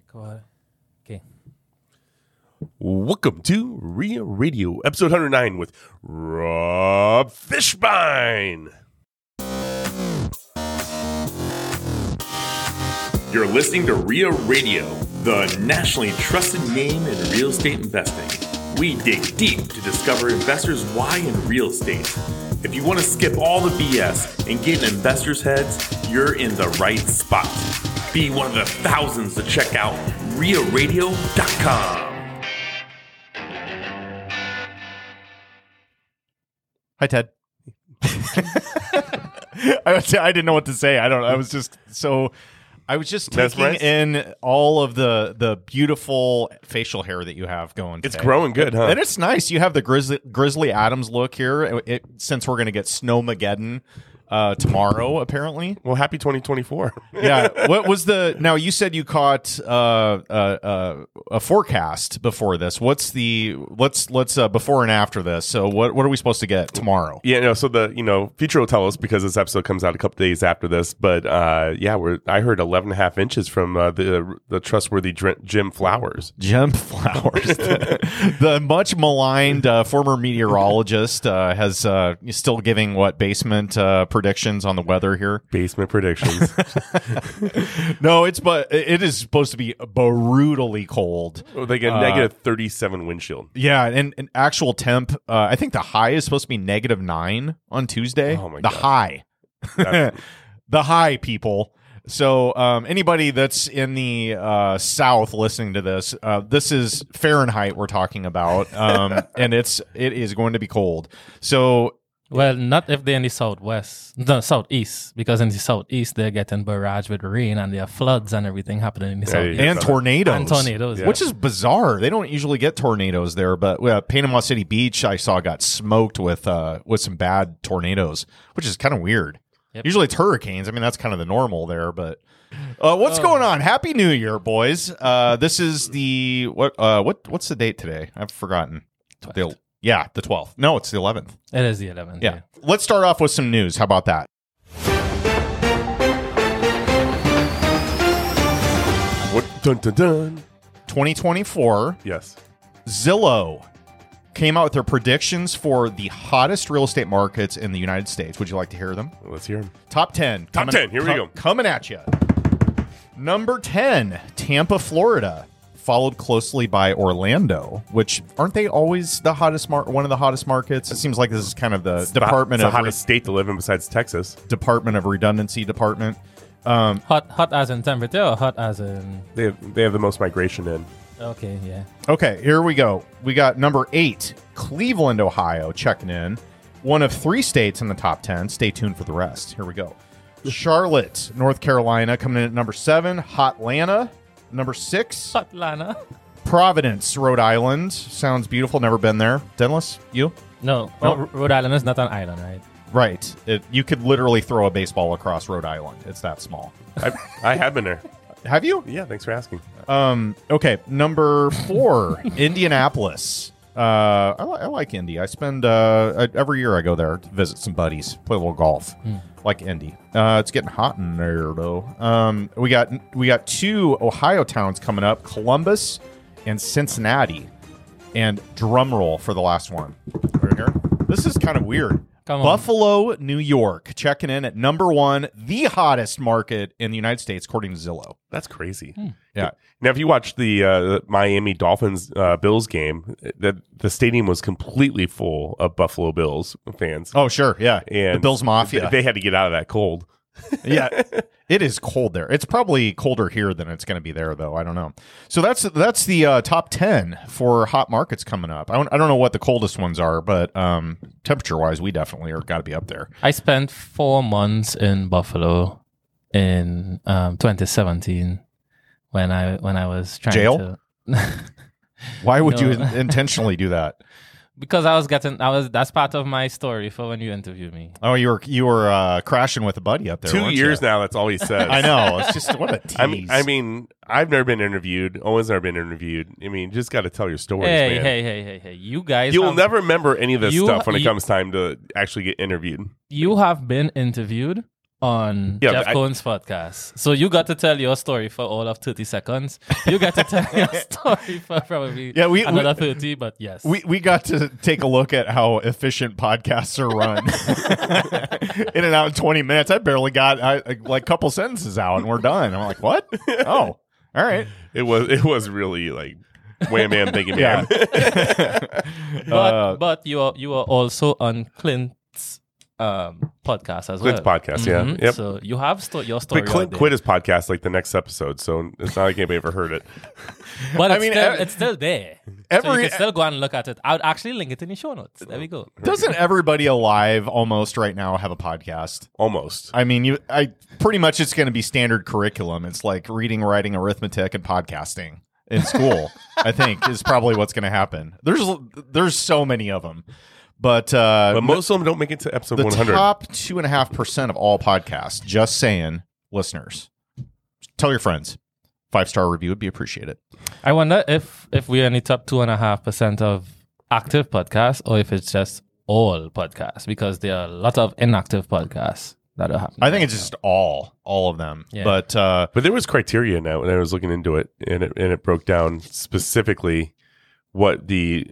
Go ahead. Okay. Welcome to RIA Radio, episode 109 with Rob Fishbein. You're listening to RIA Radio, the nationally trusted name in real estate investing. We dig deep to discover investors' why in real estate. If you want to skip all the BS and get in investors' heads, you're in the right spot. Be one of the thousands to check out RIARadio.com. Hi, Ted. I didn't know what to say. I was just taking in all of the beautiful facial hair that you have going today. It's growing good, huh? And it's nice. You have the Grizzly Adams look here. Since we're going to get Snowmageddon tomorrow, apparently. Well, happy 2024. Yeah. What was now you said you caught a forecast before this. Let's before and after this. So what are we supposed to get tomorrow? Yeah, no, so the future will tell us because this episode comes out a couple days after this, but I heard 11.5 inches from the trustworthy Jim Flowers. Jim Flowers. The much maligned former meteorologist has still giving basement predictions on the weather here. Basement predictions. No, it is supposed to be brutally cold. They get negative 37 wind chill. Yeah, and actual temp, I think the high is supposed to be -9 on Tuesday. Oh my God. High. The high, people. So anybody that's in the South listening to this, this is Fahrenheit we're talking about, and it is going to be cold. So. Well, not if they're in the southeast, because in the southeast they're getting barraged with rain and there are floods and everything happening in the southeast. And tornadoes. Yeah. Which is bizarre. They don't usually get tornadoes there, but Panama City Beach I saw got smoked with some bad tornadoes, which is kind of weird. Yep. Usually it's hurricanes. I mean, that's kind of the normal there, but what's going on? Happy New Year, boys. This is the what's the date today? I've forgotten. Yeah, the 12th. No, it's the 11th. It is the 11th. Yeah. Let's start off with some news. How about that? What? Dun, dun, dun. 2024. Yes. Zillow came out with their predictions for the hottest real estate markets in the United States. Would you like to hear them? Let's hear them. Top 10. Top 10. Here we go. Coming at you. Number 10, Tampa, Florida. Followed closely by Orlando, which aren't they always the hottest one of the hottest markets? It seems like this is kind of the Department of the hottest state to live in besides Texas. Department of Redundancy Department. Hot as in temperature or hot as in They have the most migration in. Okay, yeah. Okay, here we go. We got number 8, Cleveland, Ohio, checking in. One of 3 states in the top 10. Stay tuned for the rest. Here we go. Charlotte, North Carolina, coming in at number 7. Hotlanta. Number 6, Atlanta. Providence, Rhode Island. Sounds beautiful. Never been there. Dennis, you? No, Rhode Island is not an island, right? Right. You could literally throw a baseball across Rhode Island. It's that small. I have been there. Have you? Yeah, thanks for asking. Okay, number 4, Indianapolis. I like Indy. I spend every year I go there to visit some buddies, play a little golf. Like Indy. It's getting hot in there though. We got 2 Ohio towns coming up, Columbus and Cincinnati. And drum roll for the last one. Right here. This is kind of weird. Buffalo, New York, checking in at number 1, the hottest market in the United States, according to Zillow. That's crazy. Yeah. Now, if you watch the Miami Dolphins Bills game, the stadium was completely full of Buffalo Bills fans. Oh, sure. Yeah. And the Bills Mafia. They had to get out of that cold. Yeah. It is cold there. It's probably colder here than it's going to be there, though. I don't know. So that's the top 10 for hot markets coming up. I don't know what the coldest ones are, but temperature-wise, we definitely are got to be up there. I spent 4 months in Buffalo in 2017 when I was trying Jail? to... Why would you intentionally do that? Because that's part of my story for when you interview me. Oh, you were crashing with a buddy up there. 2 years now. That's all he says. I know. It's just what a tease. I mean, I've never been interviewed. Owen's never been interviewed. I mean, you just got to tell your stories, man. Hey! You guys, you'll never remember any of this stuff when it comes time to actually get interviewed. You have been interviewed on Yeah, Jeff Cohen's podcast. So you got to tell your story for all of 30 seconds. You got to tell your story for probably another 30, but yes. We got to take a look at how efficient podcasts are run. In and out in 20 minutes. I barely got like a couple sentences out and we're done. I'm like, what? Oh, all right. It was really like wham bam thinking man. But you are also on Clint's podcast as Clint's well. podcast, yeah. Yep. So you have your story. But Clint out quit his podcast like the next episode, so it's not like anybody ever heard it. there. But it's still there. So you can still go and look at it. I would actually link it in the show notes. There we go. Doesn't everybody alive almost right now have a podcast? Almost. I mean, pretty much it's going to be standard curriculum. It's like reading, writing, arithmetic, and podcasting in school. I think is probably what's going to happen. There's so many of them. But most of them don't make it to episode the 100. top 2.5% of all podcasts, just saying, listeners, tell your friends. 5-star review would be appreciated. I wonder if we are in the top 2.5% of active podcasts, or if it's just all podcasts, because there are a lot of inactive podcasts that are happening. I think it's just all of them. Yeah. But there was criteria now when I was looking into it, and it broke down specifically what the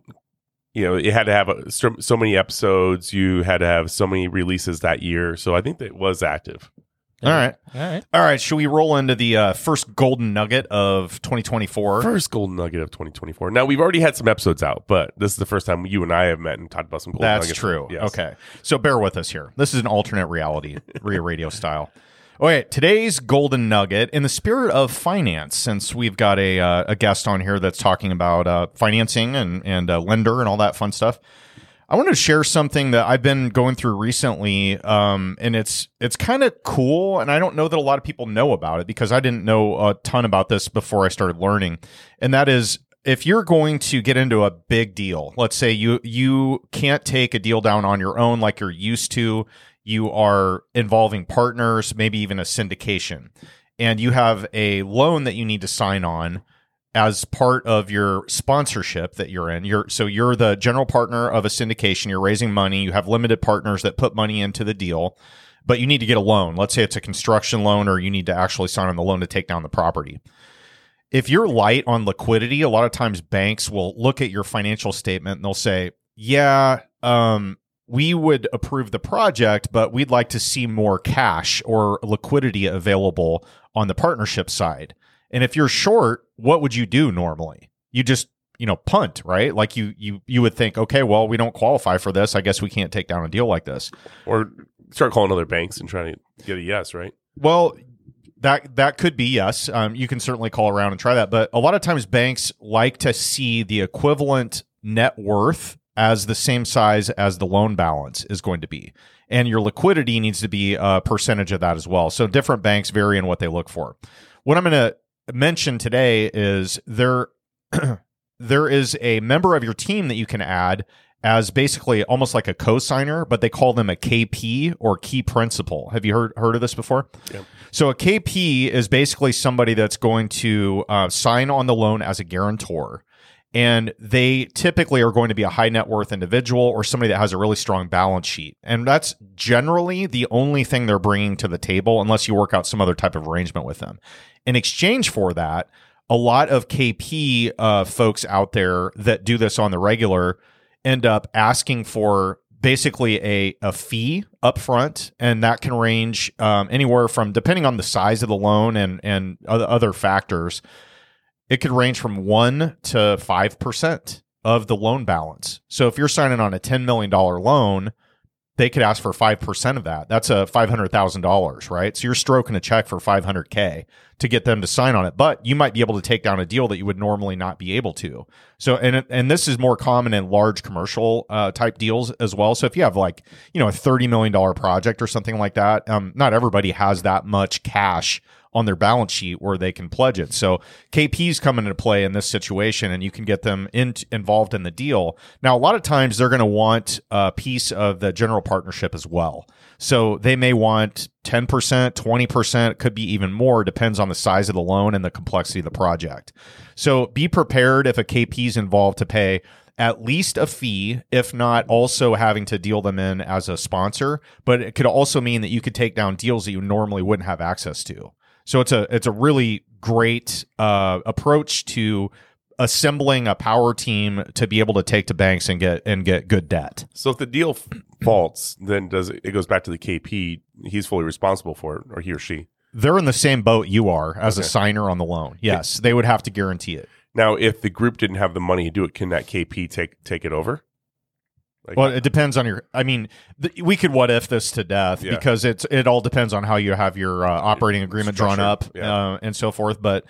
it had to have so many episodes. You had to have so many releases that year. So I think that it was active. All right. Should we roll into the first golden nugget of 2024? First golden nugget of 2024. Now, we've already had some episodes out, but this is the first time you and I have met and talked about some golden nuggets. That's true. Yes. Okay. So bear with us here. This is an alternate reality, Ria Radio style. Okay, today's golden nugget, in the spirit of finance, since we've got a guest on here that's talking about financing and lender and all that fun stuff, I wanted to share something that I've been going through recently, and it's kind of cool, and I don't know that a lot of people know about it because I didn't know a ton about this before I started learning, and that is, if you're going to get into a big deal, let's say you can't take a deal down on your own like you're used to, you are involving partners, maybe even a syndication, and you have a loan that you need to sign on as part of your sponsorship that you're in. You're the general partner of a syndication. You're raising money. You have limited partners that put money into the deal, but you need to get a loan. Let's say it's a construction loan, or you need to actually sign on the loan to take down the property. If you're light on liquidity, a lot of times banks will look at your financial statement and they'll say, yeah, we would approve the project, but we'd like to see more cash or liquidity available on the partnership side. And if you're short, what would you do normally? You just, punt, right? Like you would think, okay, well, we don't qualify for this. I guess we can't take down a deal like this. Or start calling other banks and trying to get a yes, right? Well, that could be yes. You can certainly call around and try that. But a lot of times banks like to see the equivalent net worth as the same size as the loan balance is going to be. And your liquidity needs to be a percentage of that as well. So different banks vary in what they look for. What I'm going to mention today is there is a member of your team that you can add as basically almost like a co-signer, but they call them a KP or key principal. Have you heard of this before? Yeah. So a KP is basically somebody that's going to sign on the loan as a guarantor. And they typically are going to be a high net worth individual or somebody that has a really strong balance sheet. And that's generally the only thing they're bringing to the table unless you work out some other type of arrangement with them. In exchange for that, a lot of KP folks out there that do this on the regular end up asking for basically a fee up front. And that can range anywhere from, depending on the size of the loan and other factors, it could range from 1% to 5% of the loan balance. So if you're signing on a $10 million loan, they could ask for 5% of that. That's a $500,000, right? So you're stroking a check for $500K to get them to sign on it. But you might be able to take down a deal that you would normally not be able to. So, and this is more common in large commercial type deals as well. So if you have like, a $30 million project or something like that, not everybody has that much cash on their balance sheet where they can pledge it. So KPs come into play in this situation, and you can get them involved in the deal. Now, a lot of times they're going to want a piece of the general partnership as well. So they may want 10%, 20%, could be even more, depends on the size of the loan and the complexity of the project. So be prepared if a KP is involved to pay at least a fee, if not also having to deal them in as a sponsor. But it could also mean that you could take down deals that you normally wouldn't have access to. So it's a really great approach to assembling a power team to be able to take to banks and get good debt. So if the deal faults, then it goes back to the KP. He's fully responsible for it, or he or she. They're in the same boat you are as a signer on the loan. Yes, they would have to guarantee it. Now, if the group didn't have the money to do it, can that KP take it over? Well, it depends on your. I mean, we could what if this to death because it all depends on how you have your operating agreement drawn up and so forth. But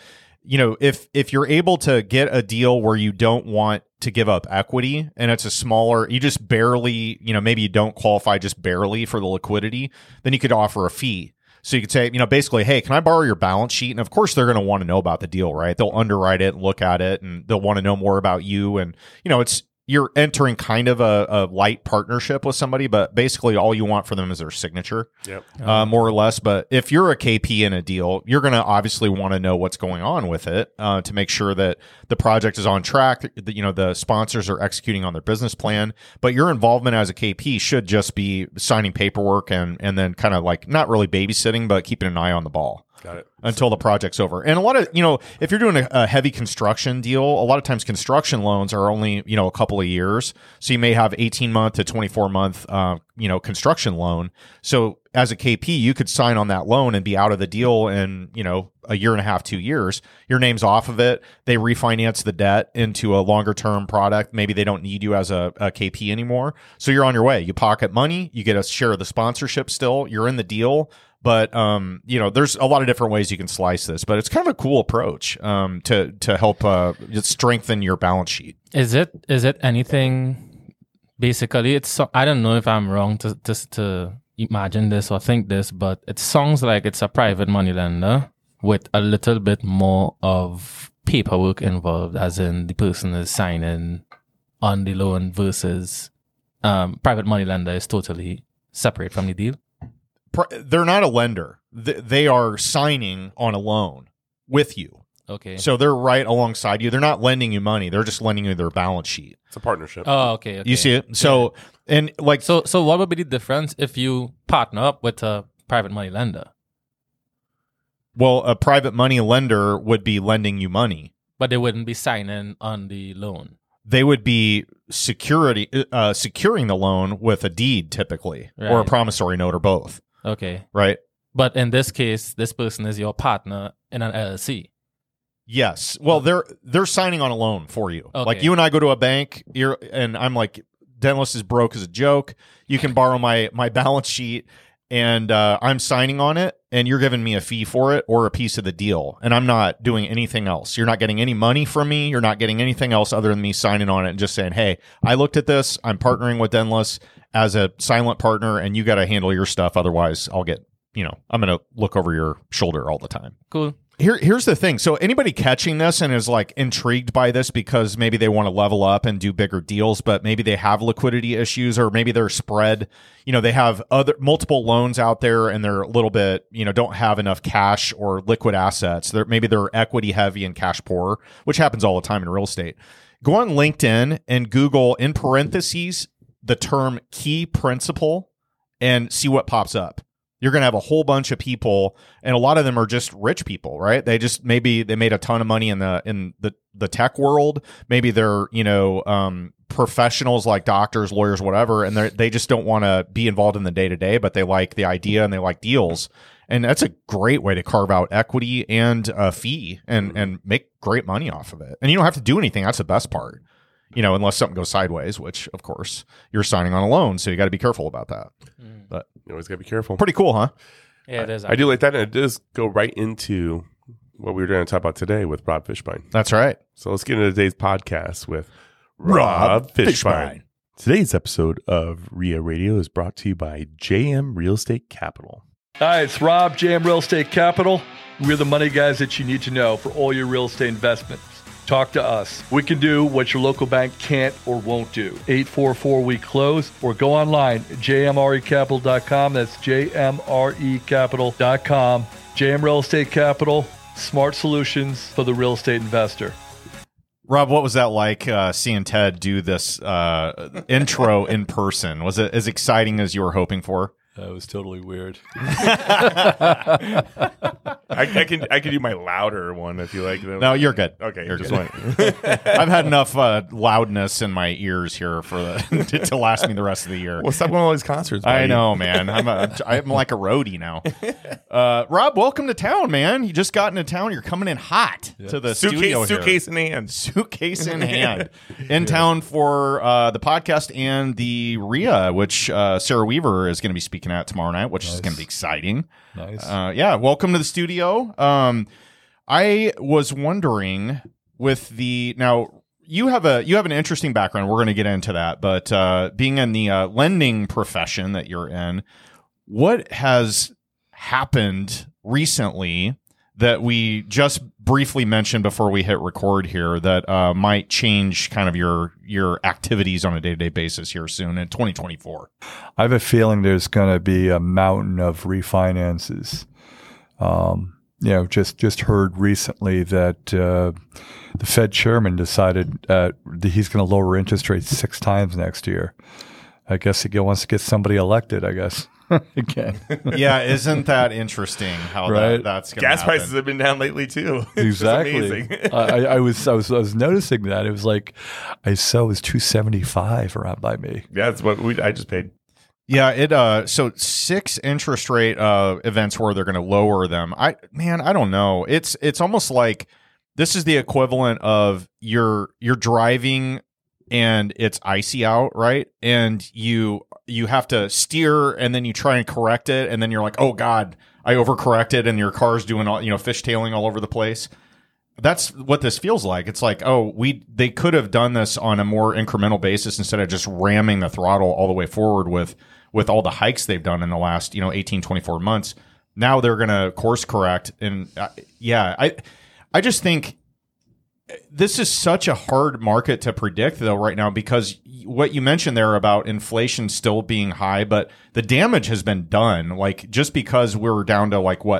if you're able to get a deal where you don't want to give up equity and it's a smaller, you just barely, maybe you don't qualify just barely for the liquidity, then you could offer a fee. So you could say, basically, hey, can I borrow your balance sheet? And of course, they're going to want to know about the deal, right? They'll underwrite it and look at it, and they'll want to know more about you. And, you're entering kind of a light partnership with somebody, but basically all you want for them is their signature, more or less. But if you're a KP in a deal, you're going to obviously want to know what's going on with it to make sure that the project is on track, that, the sponsors are executing on their business plan. But your involvement as a KP should just be signing paperwork and then kind of like not really babysitting, but keeping an eye on the ball. Got it. Until the project's over. And a lot of, if you're doing a heavy construction deal, a lot of times construction loans are only, a couple of years. So you may have 18-month to 24-month, construction loan. So as a KP, you could sign on that loan and be out of the deal in, a year and a half, 2 years. Your name's off of it. They refinance the debt into a longer term product. Maybe they don't need you as a KP anymore. So you're on your way. You pocket money. You get a share of the sponsorship still. You're in the deal. But, there's a lot of different ways you can slice this, but it's kind of a cool approach to help strengthen your balance sheet. Is it anything, basically, I don't know if I'm wrong to imagine this or think this, but it sounds like it's a private money lender with a little bit more of paperwork involved, as in the person is signing on the loan versus private money lender is totally separate from the deal. They're not a lender. They are signing on a loan with you. Okay. So they're right alongside you. They're not lending you money. They're just lending you their balance sheet. It's a partnership. Oh, okay. You see it? So, and like... So what would be the difference if you partner up with a private money lender? Well, a private money lender would be lending you money. But they wouldn't be signing on the loan. They would be securing the loan with a deed, typically, or a promissory note, or both. Okay. Right. But in this case, this person is your partner in an LLC. Yes. Well, they're signing on a loan for you. Okay. Like you and I go to a bank, and I'm like, Dentless is broke as a joke. You can borrow my balance sheet, and I'm signing on it, and you're giving me a fee for it or a piece of the deal, and I'm not doing anything else. You're not getting any money from me. You're not getting anything else other than me signing on it and just saying, hey, I looked at this. I'm partnering with Dentless as a silent partner, and you got to handle your stuff. Otherwise, I'll get, I'm going to look over your shoulder all the time. Cool. Here's the thing. So anybody catching this and is like intrigued by this because maybe they want to level up and do bigger deals, but maybe they have liquidity issues, or maybe they're spread, they have multiple loans out there and they're a little bit, don't have enough cash or liquid assets. Maybe they're equity heavy and cash poor, which happens all the time in real estate. Go on LinkedIn and Google in parentheses the term key principal and see what pops up. You're going to have a whole bunch of people, and a lot of them are just rich people, right? Maybe they made a ton of money in the tech world. Maybe they're, professionals like doctors, lawyers, whatever, and they just don't want to be involved in the day-to-day, but they like the idea and they like deals. And that's a great way to carve out equity and a fee and make great money off of it. And you don't have to do anything. That's the best part. Unless something goes sideways, which, of course, you're signing on a loan, so you got to be careful about that. But You always got to be careful. Pretty cool, huh? Yeah, it is. I do like that, and it does go right into what we were going to talk about today with Rob Fishbein. That's right. So let's get into today's podcast with Rob Fishbein. Today's episode of RIA Radio is brought to you by JM Real Estate Capital. Hi, it's Rob, JM Real Estate Capital. We're the money guys that you need to know for all your real estate investments. Talk to us. We can do what your local bank can't or won't do. 844-week close, or go online, jmrecapital.com. That's jmrecapital.com. JM Real Estate Capital, smart solutions for the real estate investor. Rob, what was that like seeing Ted do this intro in person? Was it as exciting as you were hoping for? That was totally weird. I can do my louder one if you like. No, you're good. Okay, You're just good. one. I've had enough loudness in my ears here for to last me the rest of the year. Well, stop going to all these concerts. Buddy. I know, man. I'm like a roadie now. Rob, welcome to town, man. You just got into town. You're coming in hot to the studio here. Suitcase in hand. Suitcase in hand. In town for the podcast and the RIA, which Sarah Weaver is going to be speaking at tomorrow night, which is going to be exciting. Nice. Yeah, welcome to the studio. I was wondering now you have an interesting background. We're going to get into that, but being in the lending profession that you're in, what has happened recently that we just briefly mentioned before we hit record here that might change kind of your activities on a day-to-day basis here soon in 2024? I have a feeling there's going to be a mountain of refinances. Just heard recently that the Fed chairman decided that he's going to lower interest rates 6 times next year. I guess he wants to get somebody elected, I guess. Again. Yeah, isn't that interesting how Right? that's going to Gas happen? prices have been down lately too. Exactly. It's amazing. I was noticing that. It was like I saw it was $275 around by me. Yeah, that's what I just paid. Yeah, so 6 interest rate events where they're going to lower them. I don't know. It's almost like this is the equivalent of you're driving and it's icy out, right? And you have to steer and then you try and correct it and then you're like, "Oh God, I overcorrected," and your car's doing all, fishtailing all over the place. That's what this feels like. It's like, they could have done this on a more incremental basis instead of just ramming the throttle all the way forward with all the hikes they've done in the last, 18, 24 months. Now they're going to course correct. And I just think this is such a hard market to predict though right now, because what you mentioned there about inflation still being high, but the damage has been done. Like just because we're down to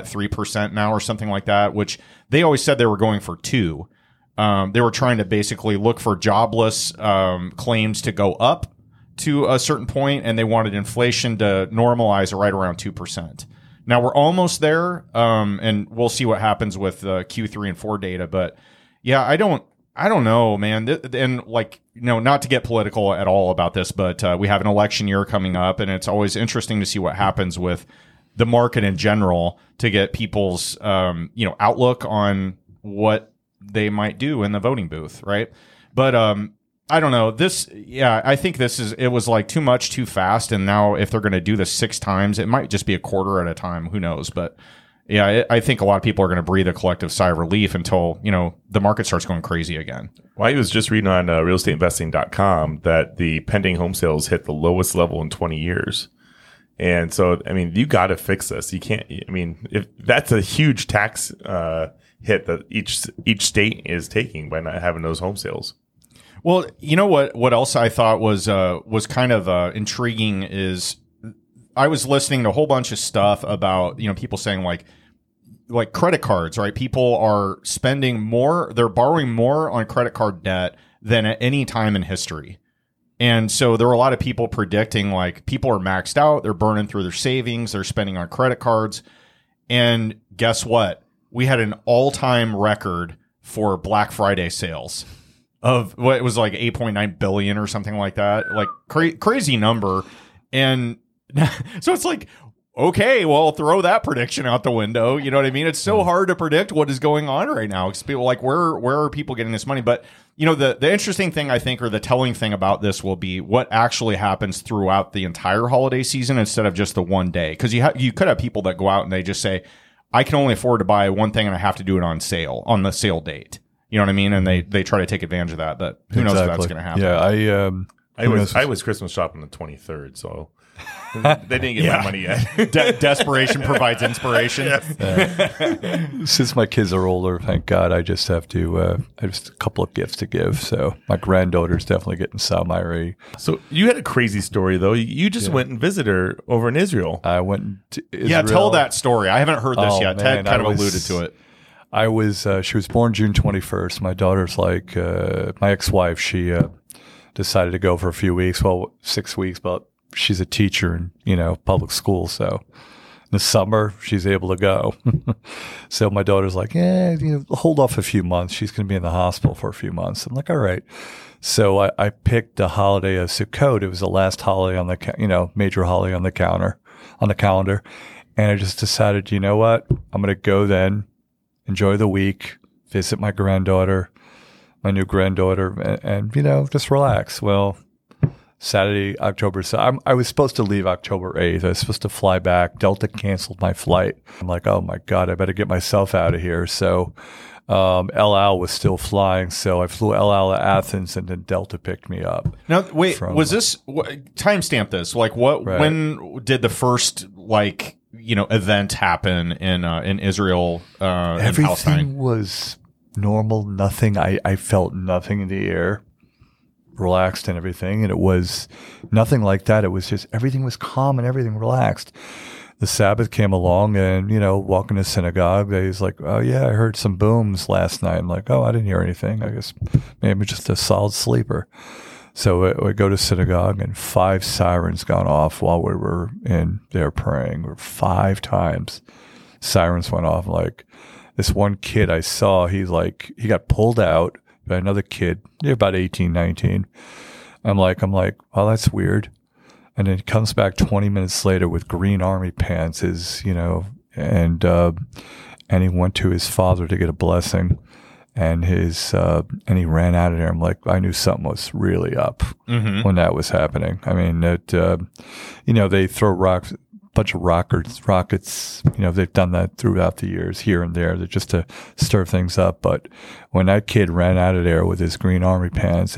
3% now or something like that, which they always said they were going for 2. They were trying to basically look for jobless claims to go up to a certain point, and they wanted inflation to normalize right around 2%. Now we're almost there, and we'll see what happens with Q3 and 4 data. But yeah, I don't know, man. And not to get political at all about this, but we have an election year coming up, and it's always interesting to see what happens with the market in general to get people's outlook on what they might do in the voting booth, right? But I don't know. I think it was too much too fast, and now if they're going to do this 6 times, it might just be a quarter at a time. Who knows? But yeah, I think a lot of people are going to breathe a collective sigh of relief until, the market starts going crazy again. Well, I was just reading on realestateinvesting.com that the pending home sales hit the lowest level in 20 years. And so, you got to fix this. You can't, if that's a huge tax hit that each state is taking by not having those home sales. Well, you know what else I thought was kind of intriguing is I was listening to a whole bunch of stuff about, people saying like credit cards, right? People are spending more, they're borrowing more on credit card debt than at any time in history. And so there were a lot of people predicting people are maxed out, they're burning through their savings, they're spending on credit cards. And guess what? We had an all-time record for Black Friday sales of what it was 8.9 billion or something like that, crazy number. And so it's okay, well, throw that prediction out the window. You know what I mean? It's so hard to predict what is going on right now. It's people where are people getting this money? But the interesting thing I think, or the telling thing about this, will be what actually happens throughout the entire holiday season instead of just the one day. Because you could have people that go out and they just say, I can only afford to buy one thing and I have to do it on the sale date. You know what I mean? And they try to take advantage of that, but who knows if that's going to happen? Yeah, I was Christmas shopping the 23rd, so they didn't get my money yet. Desperation provides inspiration. Since my kids are older, thank God, I just have to. I have a couple of gifts to give. So my granddaughter's definitely getting some. So you had a crazy story though. You just went and visited her over in Israel. I went to Israel. Yeah, tell that story. I haven't heard this yet. Man, Ted kind of alluded to it. She was born June 21st. My daughter's like, my ex-wife, she decided to go for a few weeks, 6 weeks, but she's a teacher in, public school. So in the summer, she's able to go. So my daughter's like, hold off a few months. She's going to be in the hospital for a few months. I'm like, all right. So I picked the holiday of Sukkot. It was the last holiday on the, major holiday on the calendar. And I just decided, you know what? I'm going to go then, enjoy the week, visit my new granddaughter, and just relax. Well, Saturday, October. So I was supposed to leave October 8th. I was supposed to fly back. Delta canceled my flight. I'm like, oh my God, I better get myself out of here. So El Al was still flying. So I flew El Al to Athens, and then Delta picked me up. Now, wait, was this, timestamp this? Like when did the first, event happen in Israel, in Palestine? Everything was normal. Nothing. I felt nothing in the air. Relaxed and everything, and it was nothing like that. It was just everything was calm and everything relaxed. The Sabbath came along, and walking to synagogue, he's like, "Oh yeah, I heard some booms last night." I'm like, "Oh, I didn't hear anything. I guess maybe just a solid sleeper." So we go to synagogue, and 5 sirens gone off while we were in there praying. 5 times sirens went off. Like this one kid I saw, he got pulled out by another kid, about 18, 19. I'm like, well, that's weird. And then he comes back 20 minutes later with green army pants, and he went to his father to get a blessing, and and he ran out of there. I'm like, I knew something was really up when that was happening. I mean, they throw rocks. Bunch of rockets, they've done that throughout the years here and there just to stir things up. But when that kid ran out of there with his green army pants,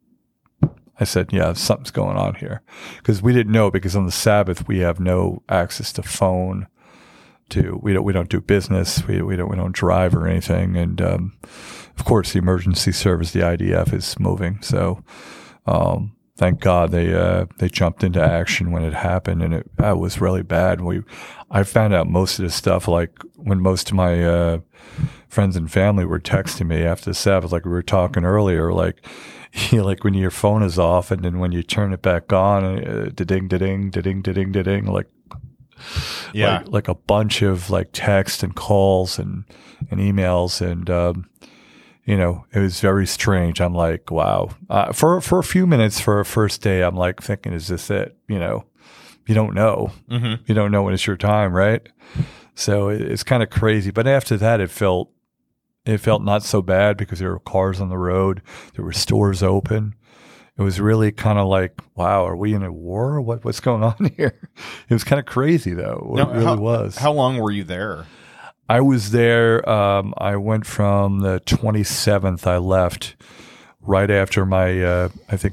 I said, yeah, something's going on here. Because we didn't know, because on the Sabbath, we have no access to phone. We don't do business. We don't drive or anything. And, of course, the emergency service, the IDF, is moving. So, thank God they jumped into action when it happened, and it was really bad. I found out most of this stuff like when most of my friends and family were texting me after the Sabbath, like we were talking earlier, like when your phone is off and then when you turn it back on, da-ding, da-ding, da-ding, da-ding, da-ding, like a bunch of texts and calls and emails and. It was very strange. I'm like, wow. For a few minutes for a first day, I'm like thinking, is this it? You don't know. Mm-hmm. You don't know when it's your time, right? So it's kind of crazy. But after that, it felt not so bad because there were cars on the road. There were stores open. It was really kind of like, wow, are we in a war? What's going on here? It was kind of crazy, though. It really was. How long were you there? I was there. I went from the 27th. I left right after my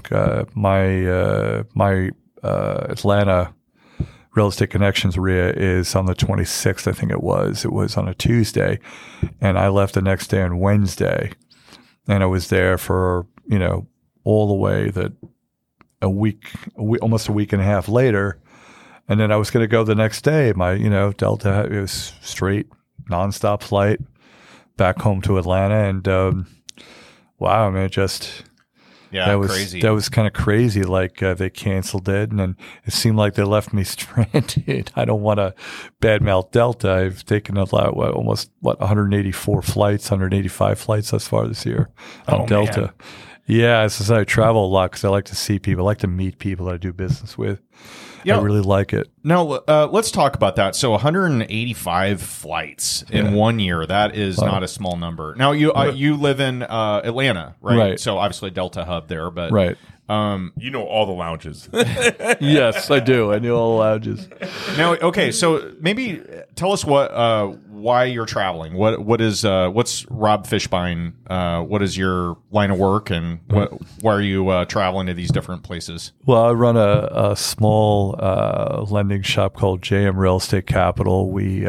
Atlanta Real Estate Connections RIA is on the 26th. I think it was. It was on a Tuesday, and I left the next day on Wednesday, and I was there for all the way a week, almost a week and a half later, and then I was going to go the next day. My Delta, it was straight. Nonstop flight back home to Atlanta, and wow, man, that was crazy. That was kind of crazy. They canceled it, and then it seemed like they left me stranded. I don't want to badmouth Delta. I've taken almost 184 flights, 185 flights thus far this year on Delta. Man. Yeah, I travel a lot because I like to see people, I like to meet people that I do business with. I really like it. Now, let's talk about that. So 185 flights in 1 year. That is not a small number. Now, you live in Atlanta, right? Right. So obviously Delta hub there. But right. You know all the lounges. Yes, I do. I know all the lounges. Now, okay, so maybe tell us why you're traveling. What's Rob Fishbein? What is your line of work, and why are you traveling to these different places? Well, I run a small lending shop called JM Real Estate Capital. We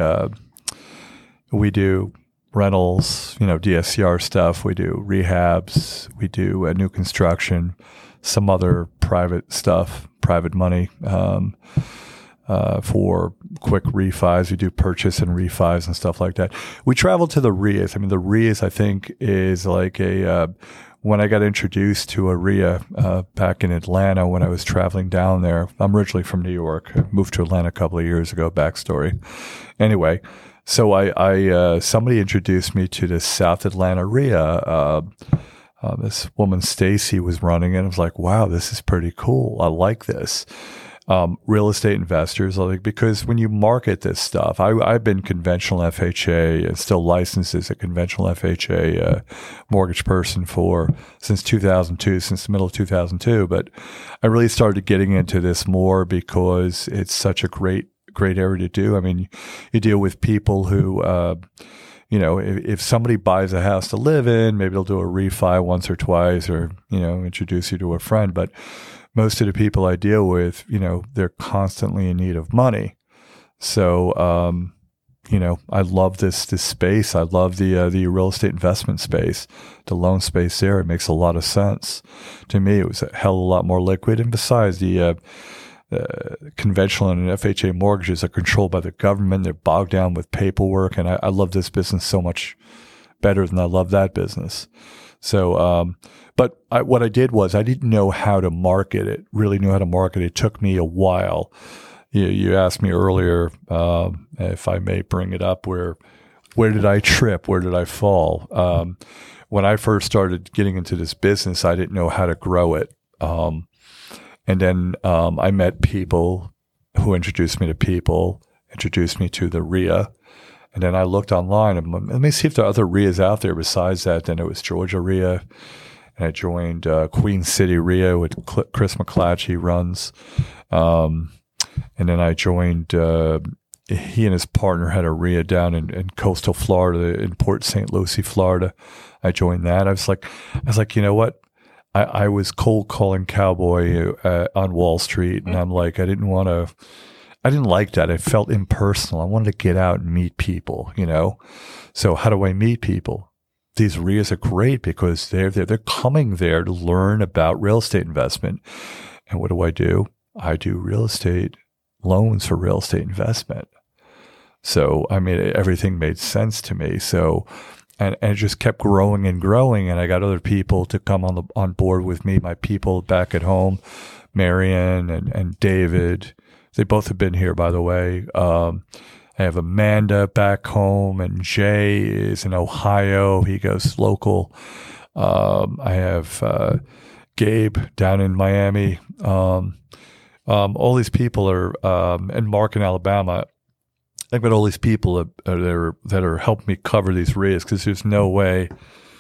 do rentals, DSCR stuff. We do rehabs. We do new construction. Some other private stuff, private money. for quick refis. We do purchase and refis and stuff like that. We travel to the RIAs. I mean, the RIAs, I think, is like when I got introduced to a RIA back in Atlanta when I was traveling down there. I'm originally from New York. I moved to Atlanta a couple of years ago, backstory. Anyway, so I somebody introduced me to the South Atlanta RIA. This woman, Stacy, was running it. I was like, wow, this is pretty cool. I like this. Real estate investors, like, because when you market this stuff, I've been conventional FHA and still licensed as a conventional FHA mortgage person since 2002, since the middle of 2002. But I really started getting into this more because it's such a great area to do. I mean, you deal with people who, if somebody buys a house to live in, maybe they'll do a refi once or twice or, introduce you to a friend. But most of the people I deal with, they're constantly in need of money. So, I love this space. I love the real estate investment space, the loan space there. It makes a lot of sense to me. It was a hell of a lot more liquid. And besides, the conventional and FHA mortgages are controlled by the government. They're bogged down with paperwork. And I love this business so much better than I love that business. So, but what I did was I didn't know how to market it, really knew how to market it. It took me a while. You asked me earlier, if I may bring it up, where did I trip? Where did I fall? When I first started getting into this business, I didn't know how to grow it. And then I met people who introduced me to people, introduced me to the RIA. And then I looked online and let me see if there are other RIAs out there besides that. Then it was Georgia RIA. And I joined Queen City RIA, with Chris McClatchy runs. And then I joined, he and his partner had a RIA down in coastal Florida, in Port St. Lucie, Florida. I joined that. I was like, you know what? I was cold calling cowboy on Wall Street. And I'm like, I didn't like that. It felt impersonal. I wanted to get out and meet people, So how do I meet people? These RIAs are great because they're coming there to learn about real estate investment. And what do? I do real estate loans for real estate investment. So, I mean, everything made sense to me. So, and it just kept growing and growing. And I got other people to come on board with me, my people back at home, Marion and David. They both have been here, by the way. I have Amanda back home, and Jay is in Ohio. He goes local. I have Gabe down in Miami. All these people are, and Mark in Alabama. I've got all these people that are helping me cover these RIAs, because there's no way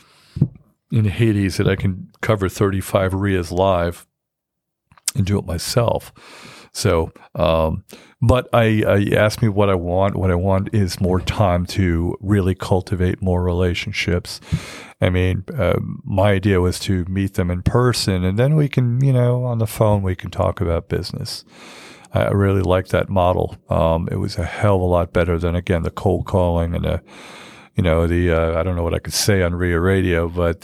in Hades that I can cover 35 RIAs live and do it myself. So, but I asked me what I want. What I want is more time to really cultivate more relationships. I mean, my idea was to meet them in person, and then we can, on the phone, we can talk about business. I really liked that model. It was a hell of a lot better than, again, the cold calling and I don't know what I could say on RIA Radio, but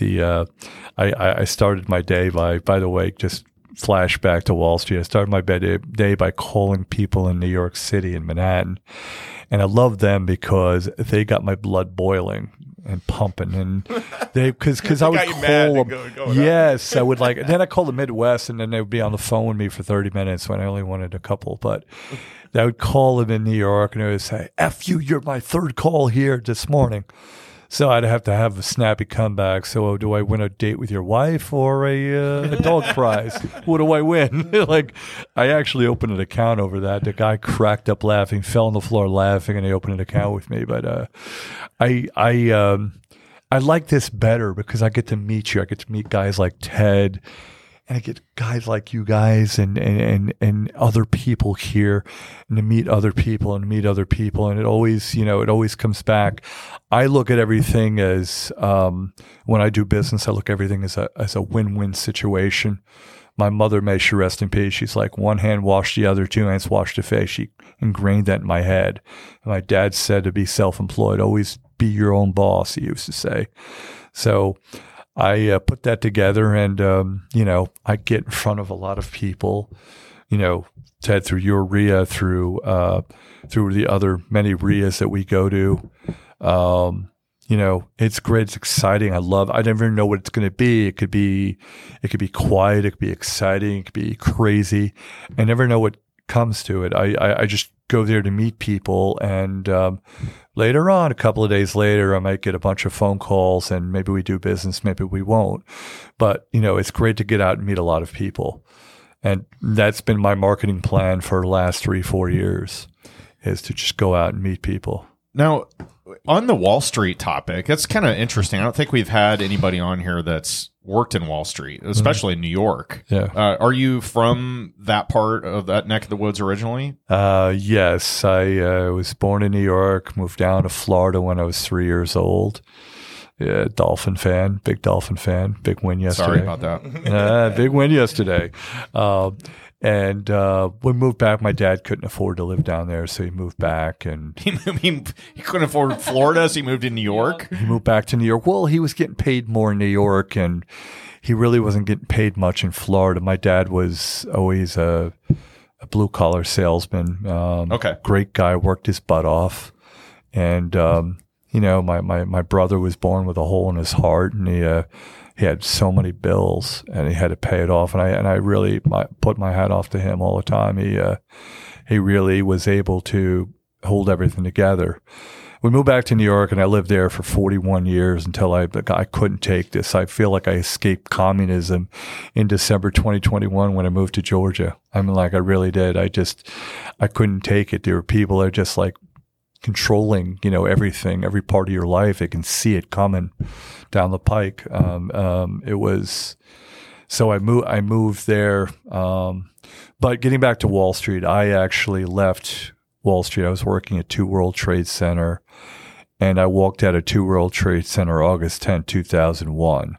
I started my day by the way, just flashback to Wall Street. I started my day by calling people in New York City and Manhattan. And I love them because they got my blood boiling and pumping. And because I would call them. Yes, I would then I called the Midwest, and then they would be on the phone with me for 30 minutes when I only wanted a couple. But I would call them in New York, and they would say, F you, you're my third call here this morning. So I'd have to have a snappy comeback. So do I win a date with your wife or a dog prize? What do I win? I actually opened an account over that. The guy cracked up laughing, fell on the floor laughing, and he opened an account with me. But I like this better because I get to meet you. I get to meet guys like Ted, and I get guys like you guys and other people here, and to meet other people and meet other people. And it always comes back. I look at everything as, when I do business, I look at everything as a win-win situation. My mother, may she rest in peace, she's like, one hand wash the other, two hands wash the face. She ingrained that in my head. And my dad said to be self-employed, always be your own boss, he used to say. So I put that together, and, I get in front of a lot of people Ted, through your RIA, through the other many RIAs that we go to. It's great. It's exciting. I never know what it's going to be. It could be quiet. It could be exciting. It could be crazy. I never know what comes to it. I just go there to meet people. And later on, a couple of days later, I might get a bunch of phone calls and maybe we do business, maybe we won't. But, it's great to get out and meet a lot of people. And that's been my marketing plan for the last 3-4 years, is to just go out and meet people. Now, on the Wall Street topic, that's kind of interesting. I don't think we've had anybody on here that's worked in Wall Street, especially in New York. Yeah. Are you from that part of that neck of the woods originally? Yes. I was born in New York, moved down to Florida when I was 3 years old. Yeah, Dolphin fan, big Dolphin fan, big win yesterday. Sorry about that. Big win yesterday. And we moved back. My dad couldn't afford to live down there, so he moved back. And He couldn't afford Florida, so he moved to New York. he moved back to New York. Well, he was getting paid more in New York, and he really wasn't getting paid much in Florida. My dad was always a blue-collar salesman. Okay. Great guy, worked his butt off. And, my brother was born with a hole in his heart, and he had so many bills, and he had to pay it off. And I really put my hat off to him all the time. He really was able to hold everything together. We moved back to New York, and I lived there for 41 years until I couldn't take this. I feel like I escaped communism in December 2021 when I moved to Georgia. I really did. I couldn't take it. There were people that are just like controlling, everything, every part of your life. They can see it coming down the pike. It was, so I moved there. But getting back to Wall Street, I actually left Wall Street. I was working at 2 World Trade Center, and I walked out of 2 World Trade Center August 10, 2001.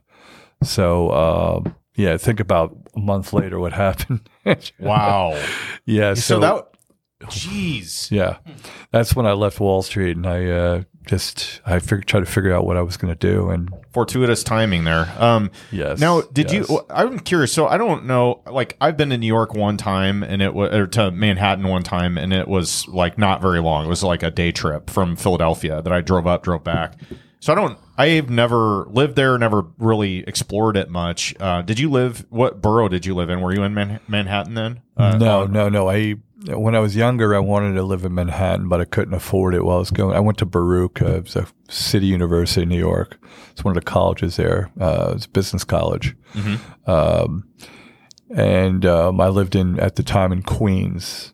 So, think about a month later what happened. Wow. Yeah. So that, jeez. Yeah. That's when I left Wall Street, and I tried to figure out what I was going to do. And fortuitous timing there. Yes. Now, I'm curious. So I don't know, like I've been to New York one time or to Manhattan one time, and it was like not very long. It was like a day trip from Philadelphia that I drove back. So I've never lived there, never really explored it much. What borough did you live in? Were you in Manhattan then? No. When I was younger, I wanted to live in Manhattan, but I couldn't afford it while I was going. I went to Baruch. It was a city university in New York. It's one of the colleges there. It was a business college. Mm-hmm. And I lived at the time in Queens.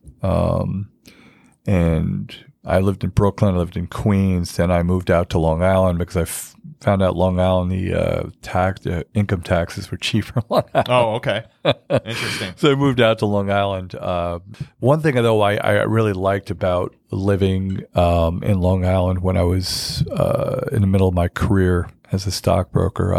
And I lived in Brooklyn. I lived in Queens. Then I moved out to Long Island because I found out Long Island, the income taxes were cheaper in Long Island. Oh, okay. Interesting. So I moved out to Long Island. One thing, though, I really liked about living in Long Island when I was in the middle of my career as a stockbroker,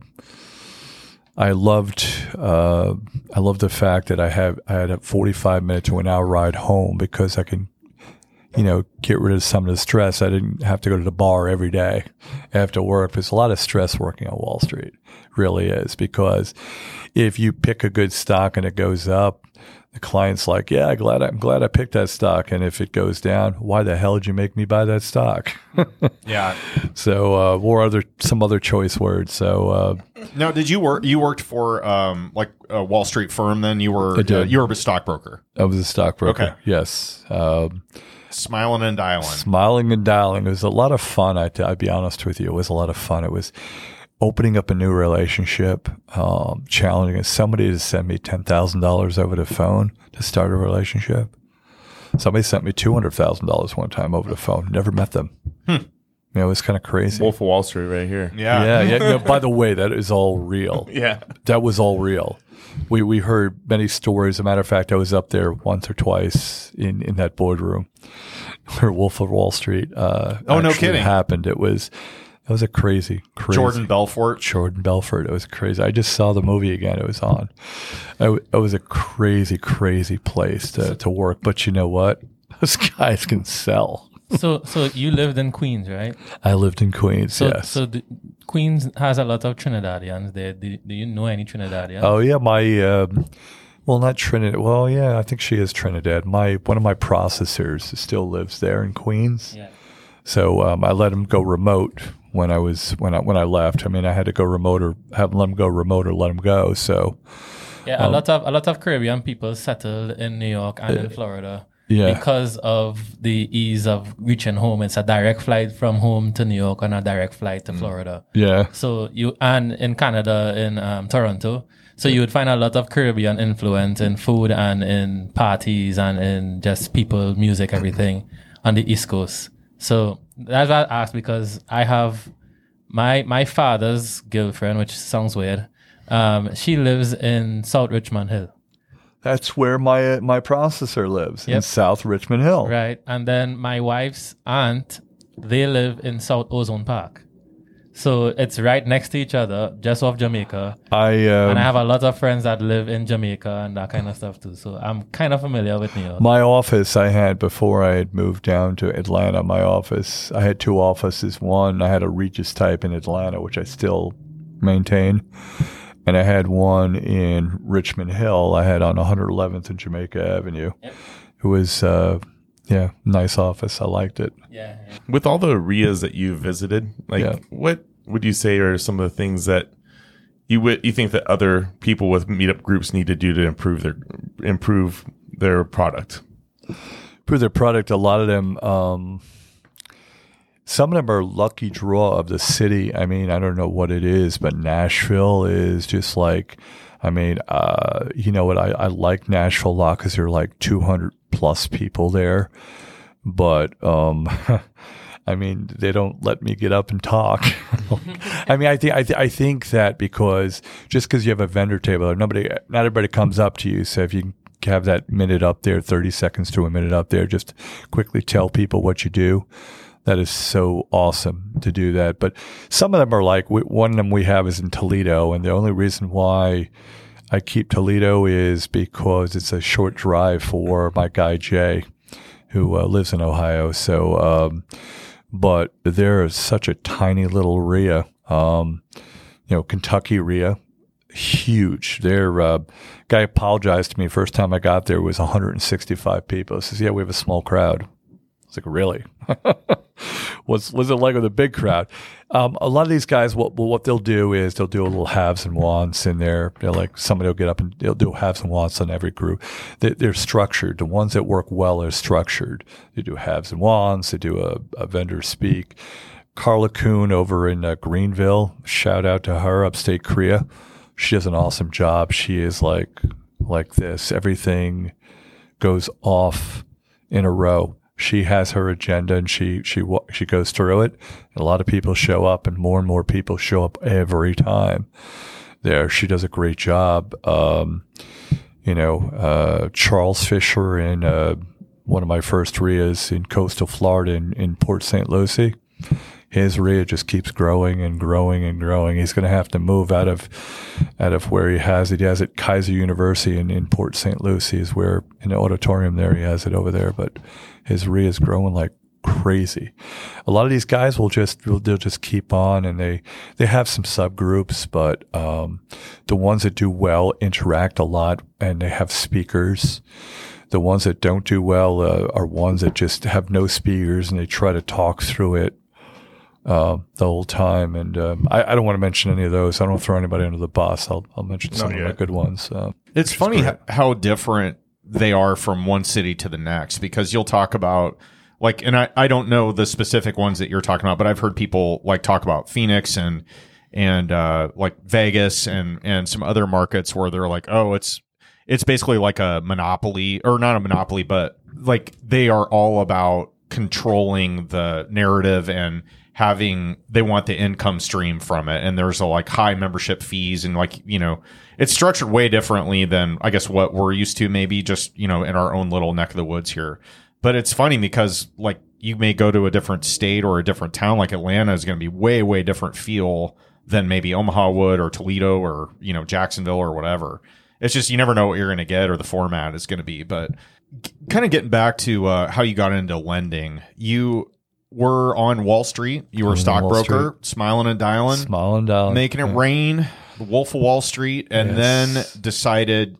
I loved the fact that I had a 45-minute to an hour ride home because I can get rid of some of the stress. I didn't have to go to the bar every day after work. There's a lot of stress working on Wall Street, really is, because if you pick a good stock and it goes up, the client's like, yeah, I'm glad I picked that stock. And if it goes down, why the hell did you make me buy that stock? Yeah. So, or some other choice words. So, now, did you worked for like a Wall Street firm then? You were a stockbroker. I was a stockbroker. Okay. Yes. Smiling and dialing. Smiling and dialing. It was a lot of fun. I'd be honest with you. It was a lot of fun. It was opening up a new relationship, challenging somebody to send me $10,000 over the phone to start a relationship. Somebody sent me $200,000 one time over the phone. Never met them. It was kind of crazy. Wolf of Wall Street right here. Yeah. Yeah. By the way, that is all real. Yeah. That was all real. We heard many stories. As a matter of fact, I was up there once or twice in that boardroom where Wolf of Wall Street no kidding. happened. It was a crazy. Jordan Belfort. It was crazy. I just saw the movie again. It was on. It was a crazy place to work. But you know what? Those guys can sell. So you lived in Queens, right? I lived in Queens, yes. So Queens has a lot of Trinidadians there. Do you know any Trinidadians? Oh, yeah. Well, not Trinidad. Well, yeah, I think she is Trinidad. One of my processors still lives there in Queens. Yeah. So I let him go remote when I left. I mean, I had to go remote or let him go remote or let him go. So yeah, a lot of Caribbean people settled in New York and in Florida. Yeah. Because of the ease of reaching home. It's a direct flight from home to New York and a direct flight to Florida. Yeah. So and in Canada, in Toronto. So you would find a lot of Caribbean influence in food and in parties and in just people, music, everything on the East Coast. So that's why I asked, because I have my father's girlfriend, which sounds weird. She lives in South Richmond Hill. That's where my processor lives, in South Richmond Hill. Right. And then my wife's aunt, they live in South Ozone Park. So it's right next to each other, just off Jamaica. And I have a lot of friends that live in Jamaica and that kind of stuff too. So I'm kind of familiar with New York. My office I had before I had moved down to Atlanta, I had two offices. One, I had a Regis type in Atlanta, which I still maintain. And I had one in Richmond Hill. I had on 111th and Jamaica Avenue. Yep. It was, nice office. I liked it. Yeah. With all the RIAs that you visited, what would you say are some of the things that you think that other people with meetup groups need to do to improve their product? Improve their product. A lot of them. Some of them are lucky draw of the city. I mean, I don't know what it is, but Nashville is just like, I mean, you know what? I like Nashville a lot because there are like 200 plus people there. But, I mean, they don't let me get up and talk. I mean, I think that because just because you have a vendor table, not everybody comes up to you. So if you have that minute up there, 30 seconds to a minute up there, just quickly tell people what you do. That is so awesome to do that. But some of them are like, one of them we have is in Toledo. And the only reason why I keep Toledo is because it's a short drive for my guy, Jay, who lives in Ohio. So, but there is such a tiny little RIA, Kentucky RIA, huge. Their guy apologized to me. First time I got there was 165 people. He says, yeah, we have a small crowd. I was like, really? What's it like with a big crowd? A lot of these guys, what they'll do is they'll do a little haves and wants in there. Like somebody will get up and they'll do haves and wants on every group. They're structured. The ones that work well are structured. They do haves and wants. They do a vendor speak. Carla Kuhn over in Greenville, shout out to her, upstate Korea. She does an awesome job. She is like this. Everything goes off in a row. She has her agenda and she goes through it. And a lot of people show up, and more people show up every time. There, she does a great job. Charles Fisher in one of my first RIAs in coastal Florida in Port St. Lucie. His RIA just keeps growing and growing and growing. He's going to have to move out of where he has it. He has it Kaiser University in Port St. Lucie is where in the auditorium there he has it over there. But his RIA is growing like crazy. A lot of these guys they'll just keep on, and they have some subgroups, but the ones that do well interact a lot, and they have speakers. The ones that don't do well are ones that just have no speakers, and they try to talk through it the whole time. And I don't want to mention any of those. I don't throw anybody under the bus. I'll mention some of my good ones. It's funny how different they are from one city to the next, because you'll talk about like, and I don't know the specific ones that you're talking about, but I've heard people like talk about Phoenix and like Vegas and some other markets where they're like, oh, it's basically like a monopoly, or not a monopoly, but like they are all about controlling the narrative and they want the income stream from it. And there's like high membership fees, and like, it's structured way differently than I guess what we're used to, maybe just, in our own little neck of the woods here. But it's funny because like you may go to a different state or a different town, like Atlanta is going to be way, way different feel than maybe Omaha would, or Toledo, or, Jacksonville or whatever. It's just, you never know what you're going to get or the format is going to be. But kind of getting back to how you got into lending, you were on Wall Street. You were a stockbroker, smiling and dialing, making it rain, the Wolf of Wall Street, and then decided,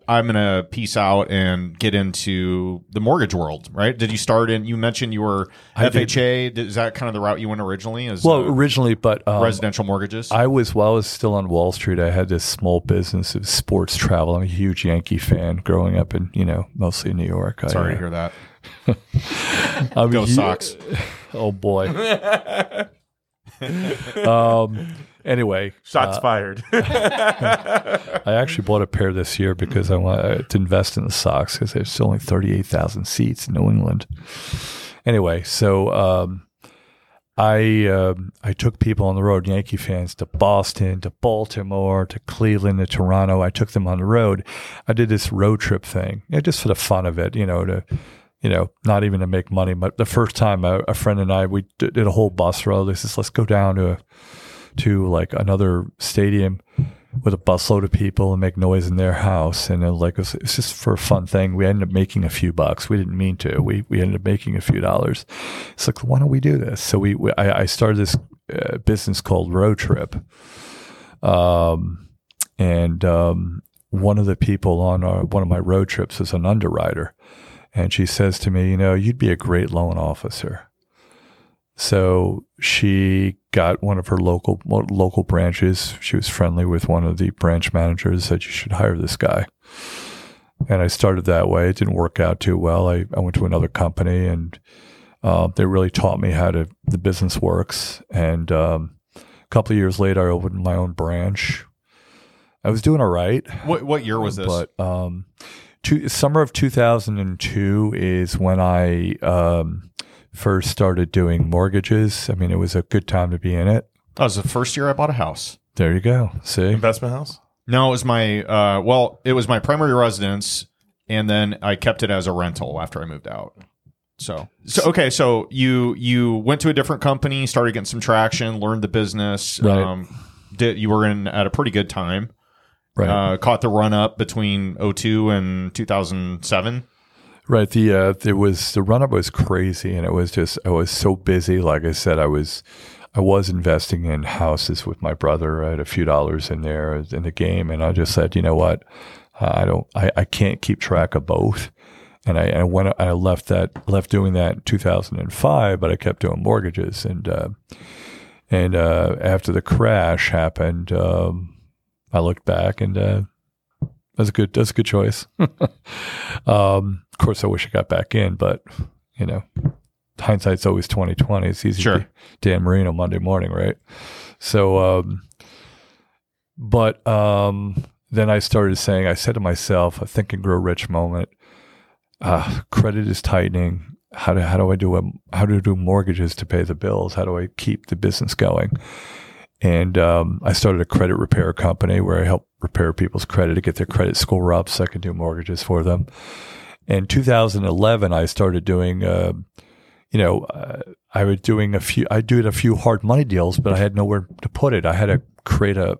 I'm going to piece out and get into the mortgage world, right? Did you start in, you mentioned you were FHA. Is that kind of the route you went originally? Originally, but residential mortgages? I was still on Wall Street. I had this small business of sports travel. I'm a huge Yankee fan growing up in, mostly New York. Sorry to hear that. Go Sox. Oh, boy. Anyway, shots fired. I actually bought a pair this year because I want to invest in the Sox because there's only 38,000 seats in New England. Anyway, so I took people on the road, Yankee fans, to Boston, to Baltimore, to Cleveland, to Toronto. I took them on the road. I did this road trip thing, just for the fun of it, not even to make money. But the first time, a friend and I, we did a whole bus road. They said, let's go down to like another stadium with a busload of people and make noise in their house. And it's just for a fun thing. We ended up making a few bucks. We didn't mean to. We ended up making a few dollars. It's like, why don't we do this? So I started this business called Road Trip. And one of the people on one of my road trips is an underwriter. And she says to me, you'd be a great loan officer. So she got one of her local branches. She was friendly with one of the branch managers, said you should hire this guy. And I started that way. It didn't work out too well. I went to another company, and they really taught me how the business works. And a couple of years later, I opened my own branch. I was doing all right. What year was this? But summer of 2002 is when I first started doing mortgages. I mean, it was a good time to be in it. That was the first year I bought a house. There you go. See? Investment house? No, it was my primary residence, and then I kept it as a rental after I moved out. So you went to a different company, started getting some traction, learned the business. Right. You were in at a pretty good time. Right. Caught the run up between 2002 and 2007. Right. The run up was crazy, and I was so busy. Like I said, I was investing in houses with my brother. I had a few dollars in there in the game, and I just said, you know what, I can't keep track of both. And I left doing that in 2005, but I kept doing mortgages, and after the crash happened, I looked back, and that's a good choice. Of course, I wish I got back in, but hindsight's always 20/20. It's easy to be Dan Marino Monday morning, right? So, then I started saying, I said to myself, a think and grow rich moment. Credit is tightening. How do I do mortgages to pay the bills? How do I keep the business going? And I started a credit repair company where I help repair people's credit to get their credit score up so I can do mortgages for them. In 2011, I started doing, I did a few hard money deals, but I had nowhere to put it. I had to create an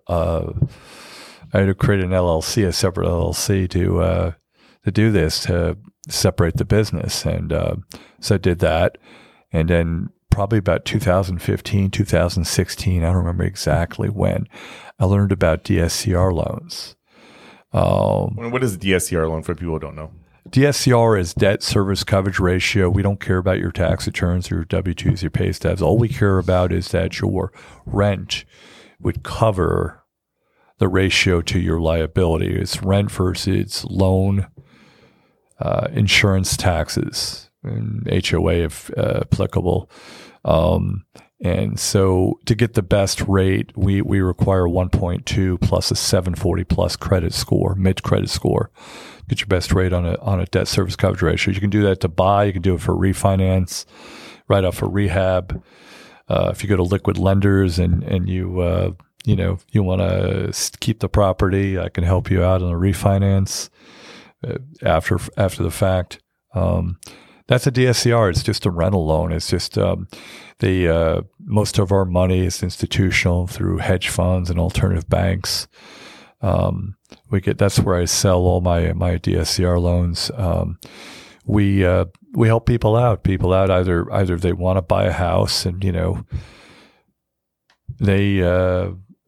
LLC, a separate LLC to do this, to separate the business. And so I did that. And then probably about 2015, 2016, I don't remember exactly when, I learned about DSCR loans. What is a DSCR loan for people who don't know? DSCR is debt service coverage ratio. We don't care about your tax returns, your W-2s, your pay stubs. All we care about is that your rent would cover the ratio to your liability. It's rent versus loan, insurance, taxes, and HOA if applicable. And so to get the best rate, we require 1.2 plus a 740 plus credit score, mid credit score. Get your best rate on a debt service coverage ratio. You can do that to buy. You can do it for refinance, right off for rehab. If you go to liquid lenders and you want to keep the property, I can help you out on a refinance after the fact. That's a DSCR. It's just a rental loan. It's just most of our money is institutional through hedge funds and alternative banks. That's where I sell all my DSCR loans. We help people out. Either they want to buy a house and they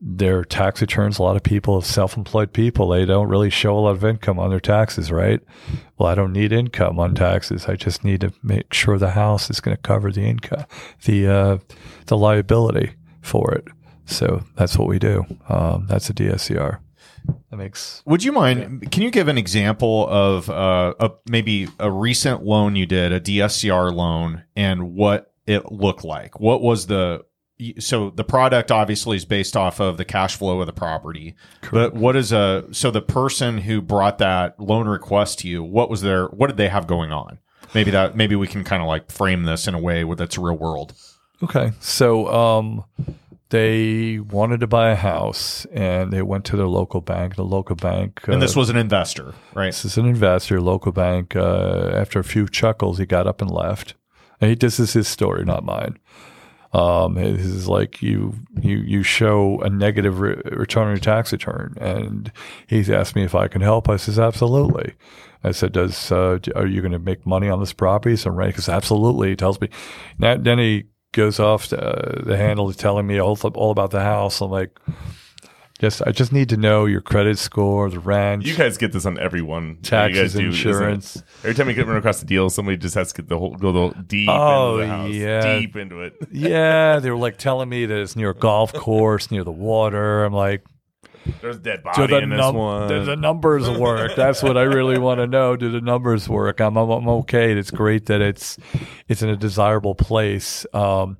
their tax returns, a lot of people, self-employed people, they don't really show a lot of income on their taxes, right? Well, I don't need income on taxes. I just need to make sure the house is going to cover the income, the liability for it. So that's what we do. That's a DSCR. That makes. Would you mind? Can you give an example of maybe a recent loan you did, a DSCR loan, and what it looked like? What was the product obviously is based off of the cash flow of the property. Correct. But the person who brought that loan request to you, what did they have going on? Maybe we can kind of like frame this in a way that's real world. Okay. So they wanted to buy a house and they went to their local bank. The local bank. And this was an investor, right? This is an investor, local bank. After a few chuckles, he got up and left. And this is his story, not mine. This is like you show a negative return on your tax return. And he's asked me if I can help. I says, absolutely. I said, are you going to make money on this property? So Ray goes, absolutely. He tells me. Then he goes off the handle telling me all about the house. I'm like, I just need to know your credit score, the rent. You guys get this on everyone. Taxes, you guys insurance. Every time you run across a deal, somebody just has to go deep into the house. Yeah. Deep into it. Yeah, they were like telling me that it's near a golf course, near the water. I'm like, there's a dead body in this one. Do the numbers work? That's what I really want to know. Do the numbers work? I'm okay. It's great that it's in a desirable place. So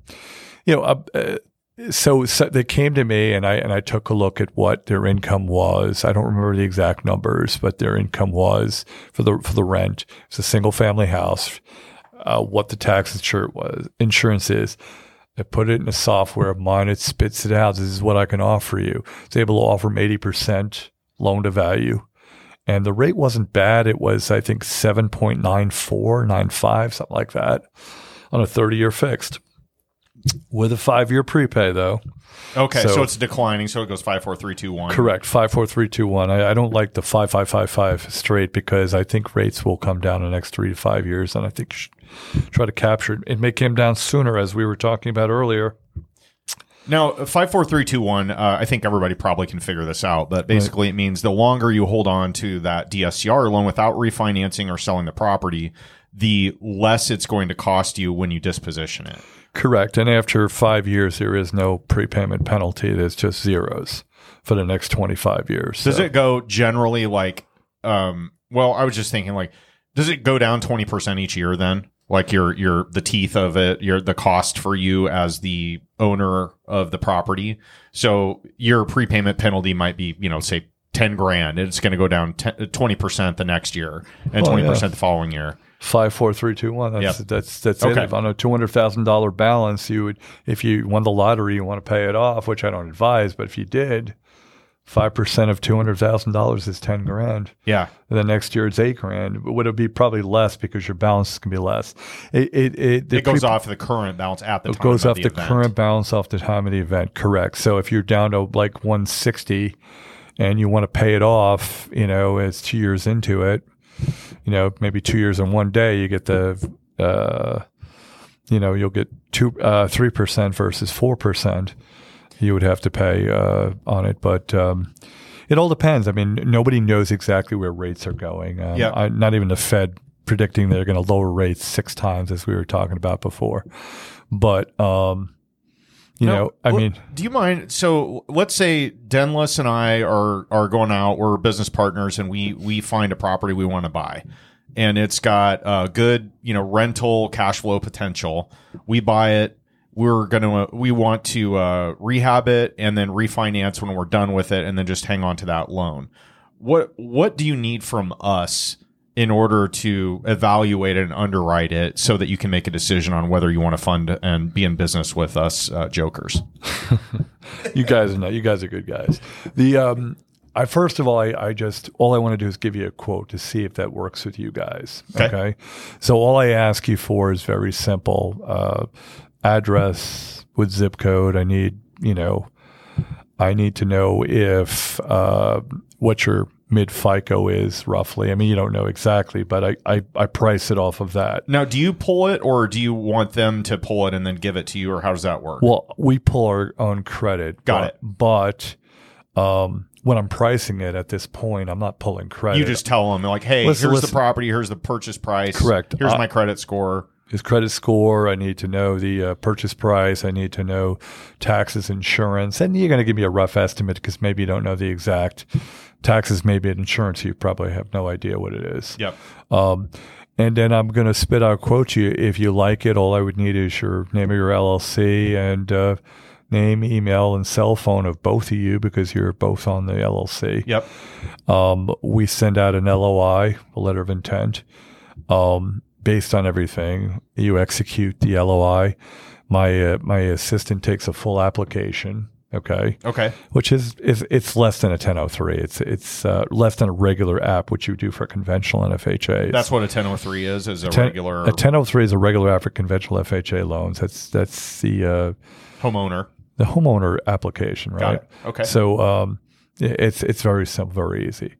they came to me and I took a look at what their income was. I don't remember the exact numbers, but their income was for the rent. It's a single family house. What the tax insurance is. I put it in the software of mine. It spits it out. This is what I can offer you. It's able to offer them 80% loan to value. And the rate wasn't bad. It was, I think, 7.94, 95, something like that on a 30-year fixed. With a 5-year prepay, though. Okay, so it's declining, so it goes 5, 4, 3, 2, 1. Correct, 5, 4, 3, 2, 1. I don't like the 5, 5, 5, 5 straight because I think rates will come down in the next 3 to 5 years, and I think you should try to capture it. It may come down sooner, as we were talking about earlier. Now, 5, 4, 3, 2, 1, I think everybody probably can figure this out, but basically It means the longer you hold on to that DSCR loan without refinancing or selling the property, the less it's going to cost you when you disposition it. Correct. And after 5 years, there is no prepayment penalty. There's just zeros for the next 25 years. Does it go generally like, I was just thinking like, does it go down 20% each year then? Like the teeth of it, the cost for you as the owner of the property. So your prepayment penalty might be, say $10,000. And it's going to go down 20% the next year and 20% the following year. 5, 4, 3, 2, 1. That's okay. It. On a $200,000 balance, you would, if you won the lottery, you want to pay it off, which I don't advise, but if you did, 5% of $200,000 is $10,000. Yeah. And then next year it's $8,000. But would it be probably less because your balance can be less? It goes off the current balance at the time. It goes off the event. Current balance off the time of the event. Correct. So if you're down to like 160 and you want to pay it off, it's 2 years into it. Maybe 2 years and 1 day, you get you'll get 3% versus 4%. You would have to pay on it, but it all depends. I mean, nobody knows exactly where rates are going. Not even the Fed predicting they're going to lower rates 6 times, as we were talking about before. But do you mind? So let's say Denlis and I are going out. We're business partners, and we find a property we want to buy, and it's got good rental cash flow potential. We buy it. We want to rehab it and then refinance when we're done with it, and then just hang on to that loan. What do you need from us in order to evaluate and underwrite it so that you can make a decision on whether you want to fund and be in business with us jokers? You guys are good guys. First of all, all I want to do is give you a quote to see if that works with you guys. Okay? So all I ask you for is very simple. Address with zip code. I need, I need to know if what your mid FICO is roughly. I mean, you don't know exactly, but I price it off of that. Now, do you pull it, or do you want them to pull it and then give it to you, or how does that work? Well, we pull our own credit. Got it. But when I'm pricing it at this point, I'm not pulling credit. You just tell them, like, hey, here's the property, here's the purchase price. Correct. Here's my credit score. His credit score. I need to know the purchase price. I need to know taxes, insurance. And you're going to give me a rough estimate because maybe you don't know the exact taxes, maybe in insurance. You probably have no idea what it is. Yep. And then I'm going to spit out a quote to you. If you like it, all I would need is your name of your LLC and name, email, and cell phone of both of you because you're both on the LLC. Yep. We send out an LOI, a letter of intent. Based on everything, you execute the LOI. My assistant takes a full application. Okay. Which is it's less than a 1003. It's less than a regular app, which you do for conventional NFHAs. That's what a 1003 is a regular. A 1003 is a regular app for conventional FHA loans. That's the homeowner. The homeowner application, right? Got it. Okay. So it's very simple, very easy.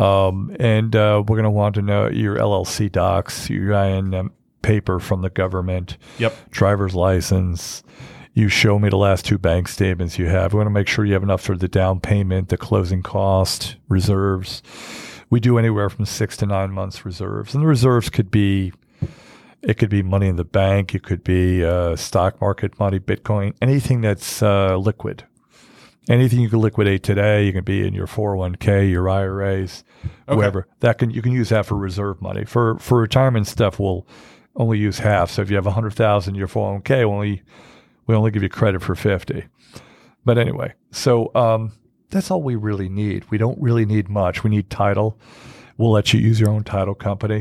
And we're going to want to know your LLC docs, your EIN paper from the government, driver's license. You show me the last 2 bank statements you have. We want to make sure you have enough for the down payment, the closing cost, reserves. We do anywhere from 6 to 9 months reserves. And the reserves could be money in the bank. It could be stock market money, Bitcoin, anything that's liquid. Anything you can liquidate today, you can be in your 401k, your IRAs, whatever. You can use that for reserve money. For retirement stuff, we'll only use half. So if you have $100,000 in your 401k, we only give you credit for 50. But anyway, so that's all we really need. We don't really need much. We need title. We'll let you use your own title company.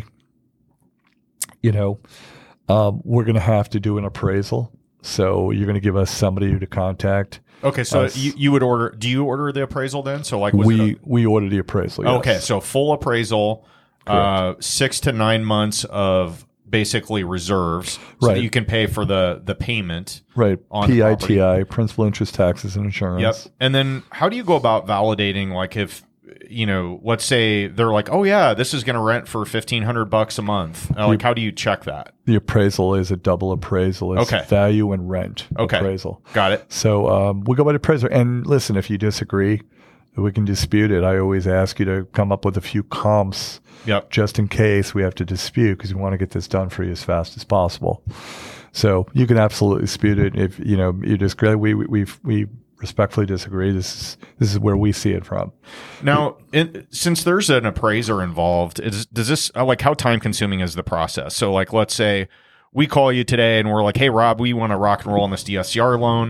We're going to have to do an appraisal. So you're going to give us somebody to contact. Okay, so you would order. Do you order the appraisal then? So like we order the appraisal. Yes. Okay, so full appraisal, 6 to 9 months of basically reserves, so that you can pay for the payment. Right. On PITI, principal, interest, taxes, and insurance. Yep. And then how do you go about validating? Like if let's say they're like, oh yeah, this is going to rent for $1,500 a month. Like, how do you check that? The appraisal is a double appraisal. It's value and rent appraisal. Got it. So we go by the appraisal. And listen, if you disagree, we can dispute it. I always ask you to come up with a few comps, just in case we have to dispute, because we want to get this done for you as fast as possible. So you can absolutely dispute it if you disagree. We respectfully disagree. This is where we see it from. Now, since there's an appraiser involved, does this how time consuming is the process? So like, let's say we call you today and we're like, hey Rob, we want to rock and roll on this DSCR loan.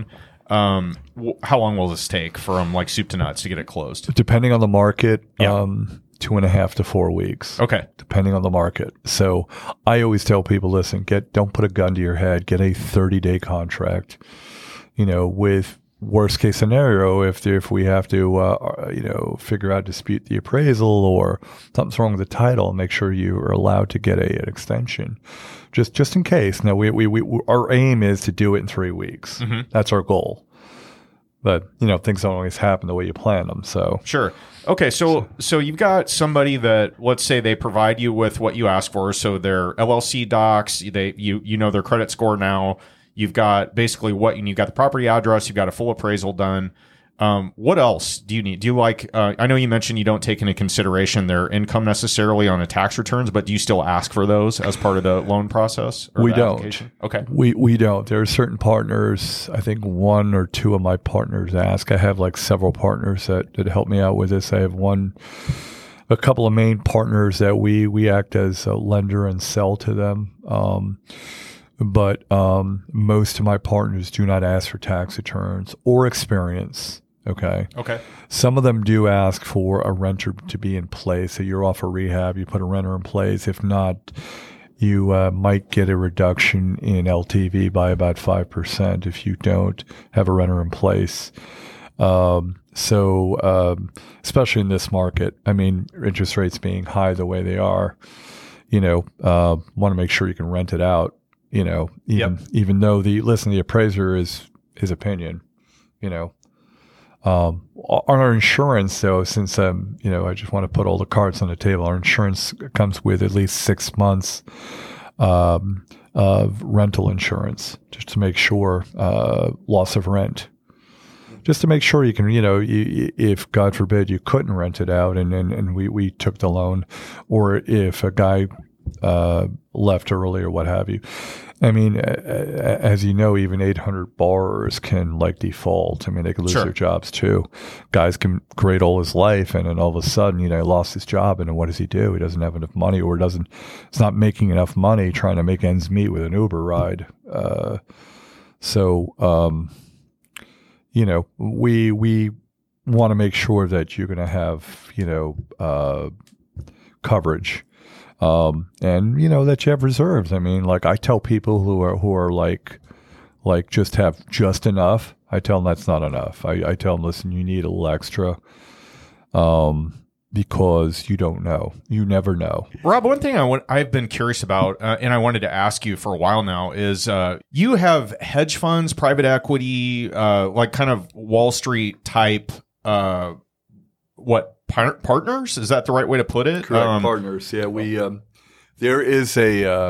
How long will this take from like soup to nuts to get it closed? Depending on the market, 2.5 to 4 weeks. Okay. Depending on the market. So I always tell people, listen, don't put a gun to your head, get a 30-day contract, with worst case scenario, if we have to, figure out, dispute the appraisal or something's wrong with the title, make sure you are allowed to get an extension, just in case. Now, our aim is to do it in 3 weeks. Mm-hmm. That's our goal. But things don't always happen the way you plan them. So sure. Okay, so you've got somebody that, let's say, they provide you with what you ask for. So their LLC docs, you know their credit score now. You've got basically you've got the property address. You've got a full appraisal done. What else do you need? Do you I know you mentioned you don't take into consideration their income necessarily on the tax returns, but do you still ask for those as part of the loan process? We don't. Okay. We don't. There are certain partners, I think 1 or 2 of my partners ask. I have several partners that help me out with this. I have a couple of main partners that we act as a lender and sell to them. But most of my partners do not ask for tax returns or experience. Okay. Some of them do ask for a renter to be in place. So you're off a rehab, you put a renter in place. If not, you might get a reduction in LTV by about 5% if you don't have a renter in place. Especially in this market, interest rates being high the way they are, want to make sure you can rent it out. Even though the appraiser is his opinion, On our insurance, though, since I just want to put all the cards on the table, our insurance comes with at least 6 months of rental insurance, just to make sure loss of rent. Just to make sure you can, if God forbid you couldn't rent it out and we took the loan, or if a guy left early or what have you. I mean, as you know, even 800 borrowers can default. I mean, they could lose their jobs too. Guys can grade all his life, and then all of a sudden, he lost his job, and then what does he do? He doesn't have enough money, or it's not making enough money trying to make ends meet with an Uber ride. We want to make sure that you're going to have, coverage. And that you have reserves. I mean, I tell people who are just have just enough. I tell them that's not enough. I tell them, listen, you need a little extra, because you don't know. You never know. Rob, one thing I've been curious about, and I wanted to ask you for a while now, is you have hedge funds, private equity, kind of Wall Street type, partners? Is that the right way to put it? Correct, partners. Yeah, we there is a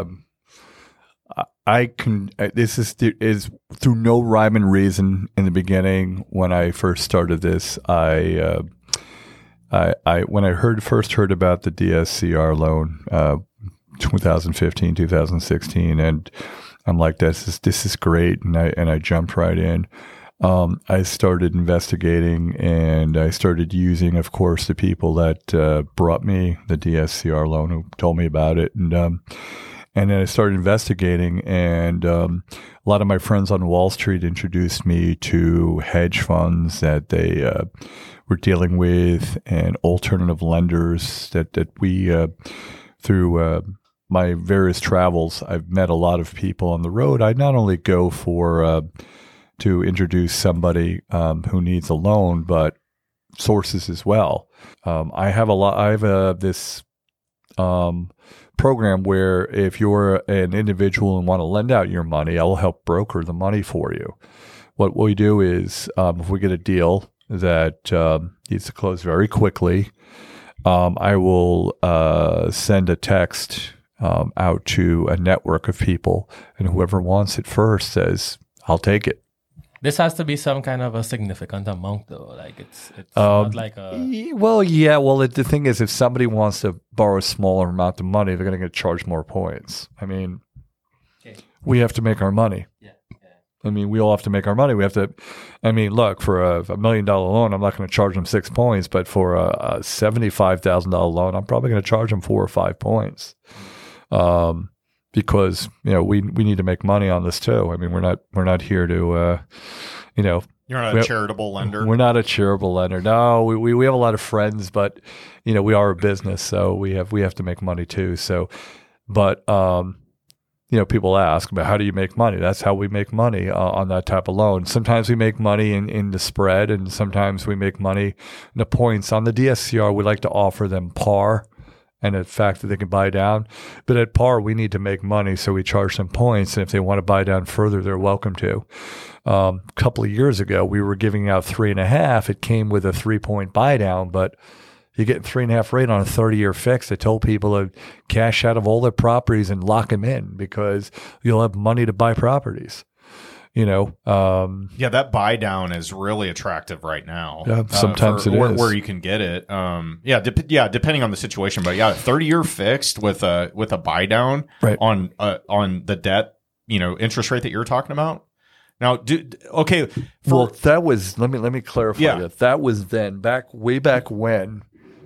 this is through no rhyme and reason. In the beginning, when I first started this, I when I first heard about the DSCR loan, 2015, 2016, and I'm like, this is great, and I jumped right in. I started investigating, and I started using, of course, the people that brought me the DSCR loan, who told me about it, and then I started investigating, and a lot of my friends on Wall Street introduced me to hedge funds that they were dealing with, and alternative lenders that we through my various travels, I've met a lot of people on the road. I not only go for to introduce somebody who needs a loan, but sources as well. I have this program where if you're an individual and want to lend out your money, I will help broker the money for you. What we do is, if we get a deal that needs to close very quickly, I will send a text out to a network of people, and whoever wants it first says, I'll take it. This has to be some kind of a significant amount, though. It's not like a... Well, yeah. Well, the thing is, if somebody wants to borrow a smaller amount of money, they're going to get charged more points. I mean, we have to make our money. Yeah. I mean, we all have to make our money. We have to... I mean, look, for a $1 million loan, I'm not going to charge them 6 points, but for a $75,000 loan, I'm probably going to charge them 4 or 5 points. Because we need to make money on this too. I mean, we're not here to you're not a charitable lender. We're not a charitable lender. No, we have a lot of friends, but we are a business, so we have to make money too. So, but people ask about how do you make money? That's how we make money on that type of loan. Sometimes we make money in the spread, and sometimes we make money in the points. On the DSCR, we like to offer them par, and the fact that they can buy down. But at par, we need to make money, so we charge them points. And if they want to buy down further, they're welcome to. A couple of years ago, we were giving out 3.5. It came with a 3-point buy down, but you're getting 3.5 rate on a 30-year fix. I told people to cash out of all their properties and lock them in, because you'll have money to buy properties. That buy down is really attractive right now. Yeah, sometimes it is where you can get it. Depending on the situation, but 30-year fixed with a buy down on the debt, interest rate that you're talking about. Now, that was, let me clarify that. That was then way back when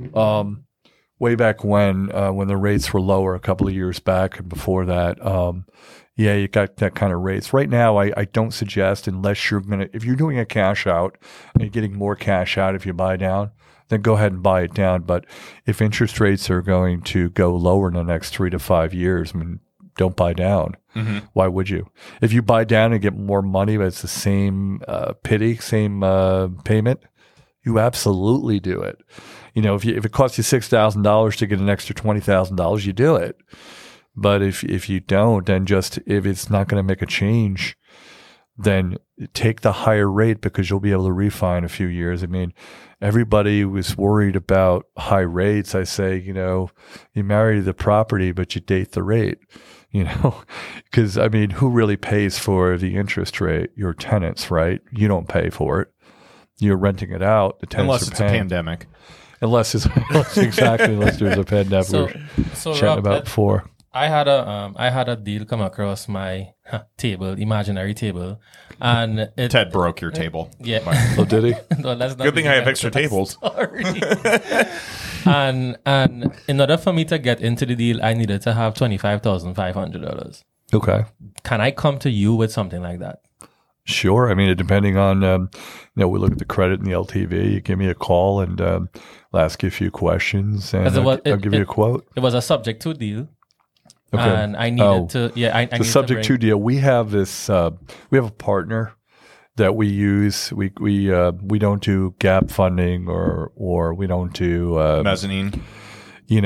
when the rates were lower a couple of years back, and before that. You got that kind of rates. Right now, I don't suggest, unless if you're doing a cash out and you're getting more cash out if you buy down, then go ahead and buy it down. But if interest rates are going to go lower in the next 3 to 5 years, I mean, don't buy down. Mm-hmm. Why would you? If you buy down and get more money, but it's the same payment, you absolutely do it. If it costs you $6,000 to get an extra $20,000, you do it. But if you don't, then if it's not going to make a change, then take the higher rate because you'll be able to refi in a few years. I mean, everybody was worried about high rates. I say, you marry the property, but you date the rate, because I mean, who really pays for the interest rate? Your tenants, right? You don't pay for it. You're renting it out. The tenants Unless are it's paying. a pandemic. Unless there's a pandemic. So, we were so chatting Rob, about before. I had a deal come across my table, imaginary table, and Ted broke your table. Yeah. Oh, did he? No, let's not Good thing do I have that. extra tables. Sorry. and in order for me to get into the deal, I needed to have $25,500. Okay. Can I come to you with something like that? Sure. I mean, depending on, we look at the credit and the LTV. You give me a call and I'll ask you a few questions and I'll give you a quote. It was a subject to deal. Okay. And I needed to, I the needed subject to deal. We have this. We have a partner that we we don't do gap funding or we don't do Mezzanine. we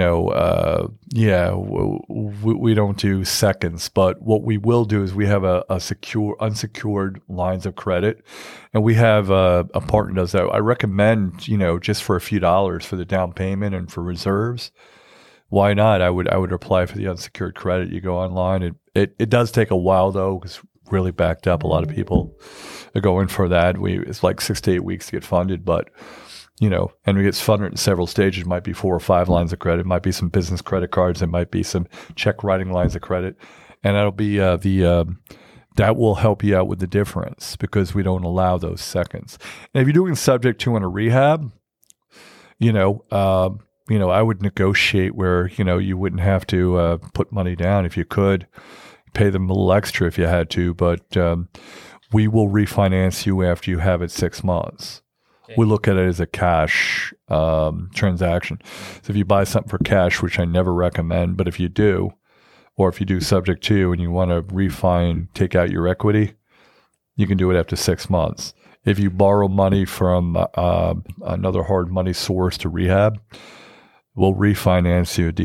don't do seconds, but what we will do is we have a unsecured lines of credit, and we have a partner does that. I recommend, just for a few dollars for the down payment and for reserves. Why not? I would apply for the unsecured credit. You go online. It does take a while though, because really backed up. A lot of people are going for that. It's like 6 to 8 weeks to get funded, but and we get funded in several stages. It might be 4 or 5 lines of credit. It might be some business credit cards. It might be some check writing lines of credit, and that'll be that will help you out with the difference because we don't allow those seconds. And if you're doing subject to in a rehab, I would negotiate where, you wouldn't have to put money down if you could. Pay them a little extra if you had to, but we will refinance you after you have it 6 months. Okay. We look at it as a cash transaction. So if you buy something for cash, which I never recommend, but if you do, or if you do subject to and you want to take out your equity, you can do it after 6 months. If you borrow money from another hard money source to rehab, we'll refinance you a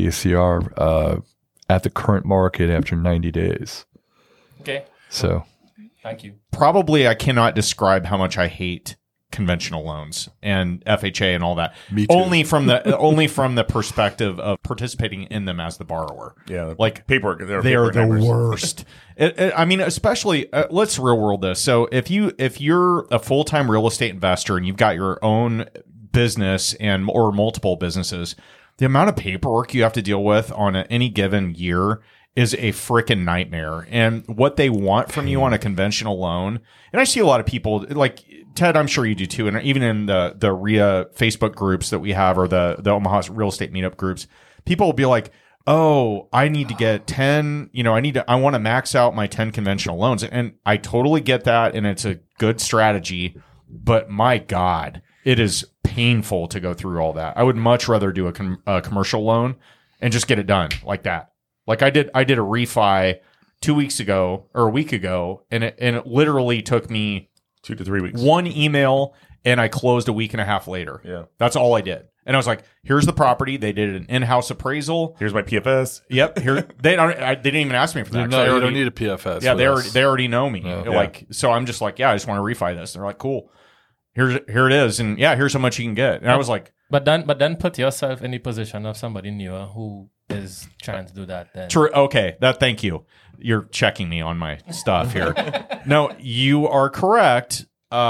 DSCR at the current market after 90 days. Okay. So, thank you. Probably I cannot describe how much I hate conventional loans and FHA and all that. Me too. Only from the perspective of participating in them as the borrower. Yeah, like paperwork. They are the worst. I mean, especially let's real world this. So if you're a full-time real estate investor and you've got your own business or multiple businesses, the amount of paperwork you have to deal with on any given year is a freaking nightmare. And what they want from you on a conventional loan, and I see a lot of people like Ted, I'm sure you do too, and even in the RIA Facebook groups that we have or the Omaha real estate meetup groups, people will be like, oh, I need to get 10, I want to max out my 10 conventional loans. And I totally get that, and it's a good strategy, but my God, it is painful to go through all that. I would much rather do a commercial loan and just get it done like that. Like I did a refi 2 weeks ago or a week ago, and it literally took me 2 to 3 weeks. One email, and I closed a week and a half later. Yeah. That's all I did. And I was like, here's the property. They did an in-house appraisal. Here's my PFS. Yep. Here they didn't even ask me for that. No, you don't need a PFS. Yeah, they already know me. Yeah. Like, so I'm just like, yeah, I just want to refi this. And they're like, cool. Here it is, and yeah, here's how much you can get. And I was like, but then put yourself in the position of somebody newer who is trying to do that. Then true. Okay, thank you. You're checking me on my stuff here. No, you are correct.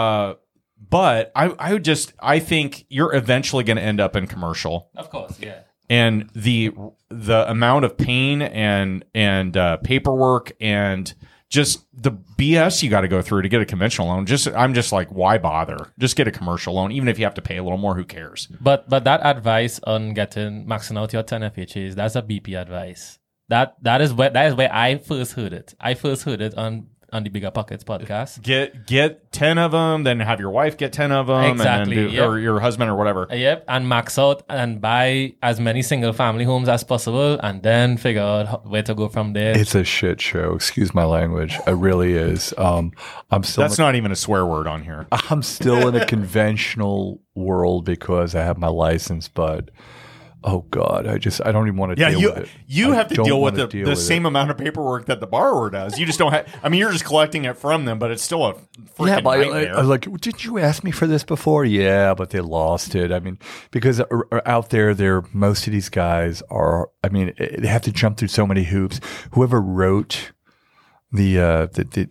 But I think you're eventually going to end up in commercial. Of course, yeah. And the amount of pain and paperwork and just the BS you got to go through to get a conventional loan. I'm just like, why bother? Just get a commercial loan, even if you have to pay a little more. Who cares? But that advice on maxing out your 10 FHAs, that's a BP advice. That is where I first heard it. I first heard it on the Bigger Pockets podcast. Get 10 of them, then have your wife get 10 of them, exactly, and then or your husband or whatever. Yep, and max out and buy as many single family homes as possible, and then figure out where to go from there. It's a shit show. Excuse my language. It really is. I'm still. That's not even a swear word on here. I'm still in a conventional world because I have my license, but oh God, I don't even want to Yeah, deal with it. you I have to don't deal with wanna the deal with same it. amount of paperwork that the borrower does. You just don't have. I mean, you're just collecting it from them, but it's still a freaking but nightmare. I was like, didn't you ask me for this before? Yeah, but they lost it. I mean, because out there, most of these guys are. I mean, they have to jump through so many hoops. Whoever wrote the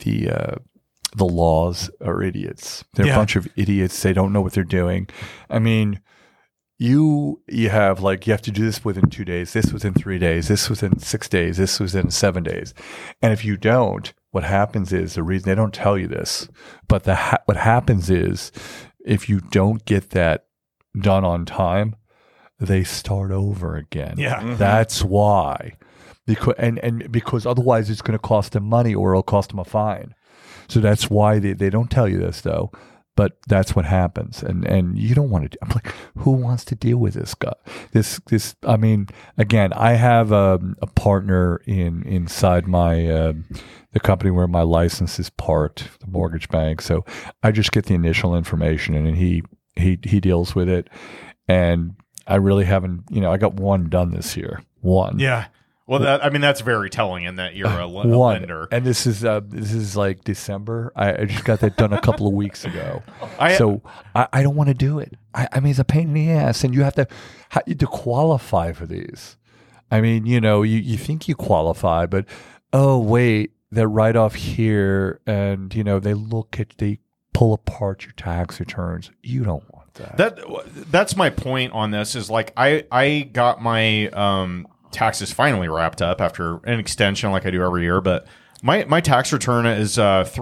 laws are idiots. They're Yeah. a bunch of idiots. They don't know what they're doing. I mean. You have you have to do this within 2 days, this within 3 days, this within 6 days, this within 7 days. And if you don't, what happens is the reason they don't tell you this, but what happens is if you don't get that done on time, they start over again. Yeah. Mhm. That's why. Because otherwise it's going to cost them money or it'll cost them a fine. So that's why they don't tell you this though. But that's what happens, and you don't want to. I'm like, who wants to deal with this guy? This. I mean, again, I have a partner inside my the company where my license is parked, the mortgage bank. So I just get the initial information, and he deals with it. And I really haven't. I got one done this year. One. Yeah. Well, that's very telling in that you're a One. lender. And this is like December. I just got that done a couple of weeks ago. I don't want to do it. I mean, it's a pain in the ass, and you have to qualify for these. I mean, you think you qualify, but oh wait, they're right off here, and they pull apart your tax returns. You don't want that. That's my point on this. Is like I got my taxes finally wrapped up after an extension like I do every year, but my tax return is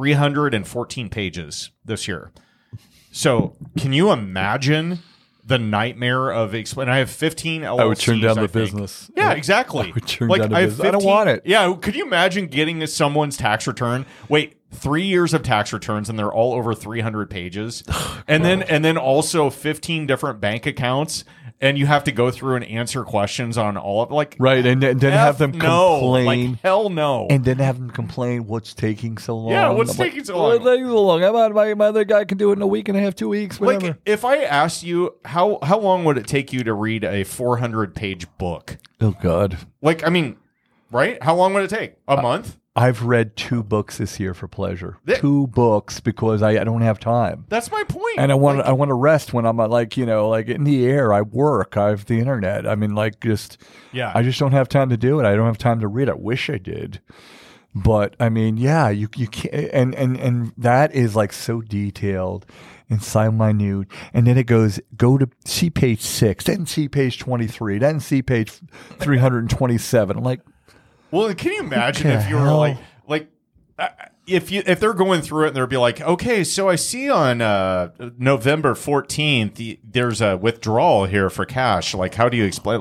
314 pages this year. So can you imagine the nightmare of explaining? I have 15 LLCs. I would turn down the think. business. Yeah, exactly. I would turn down the business. I don't want it. Yeah, could you imagine getting someone's tax return? Wait, 3 years of tax returns, and they're all over 300 pages, and then also 15 different bank accounts. And you have to go through and answer questions on all of right, and then have them complain. Like hell no, and then have them complain what's taking so long. Yeah, what's taking so long? What's taking so long? My other guy can do it in a week and a half, 2 weeks, whatever. Like if I asked you how long would it take you to read a 400-page book? Oh God! Like I mean, right? How long would it take? A month? I've read 2 books this year for pleasure. 2 books because I don't have time. That's my point. And I want to rest when I'm like in the air. I work. I have the internet. I mean, I just don't have time to do it. I don't have time to read. I wish I did. But I mean, yeah, you can't. And that is like so detailed and so minute. And then it go to see page 6, then see page 23, then see page 327. I'm like. Well, can you imagine if you were if they're going through it and they'll be like, okay, so I see on November 14th there's a withdrawal here for cash. Like, how do you explain?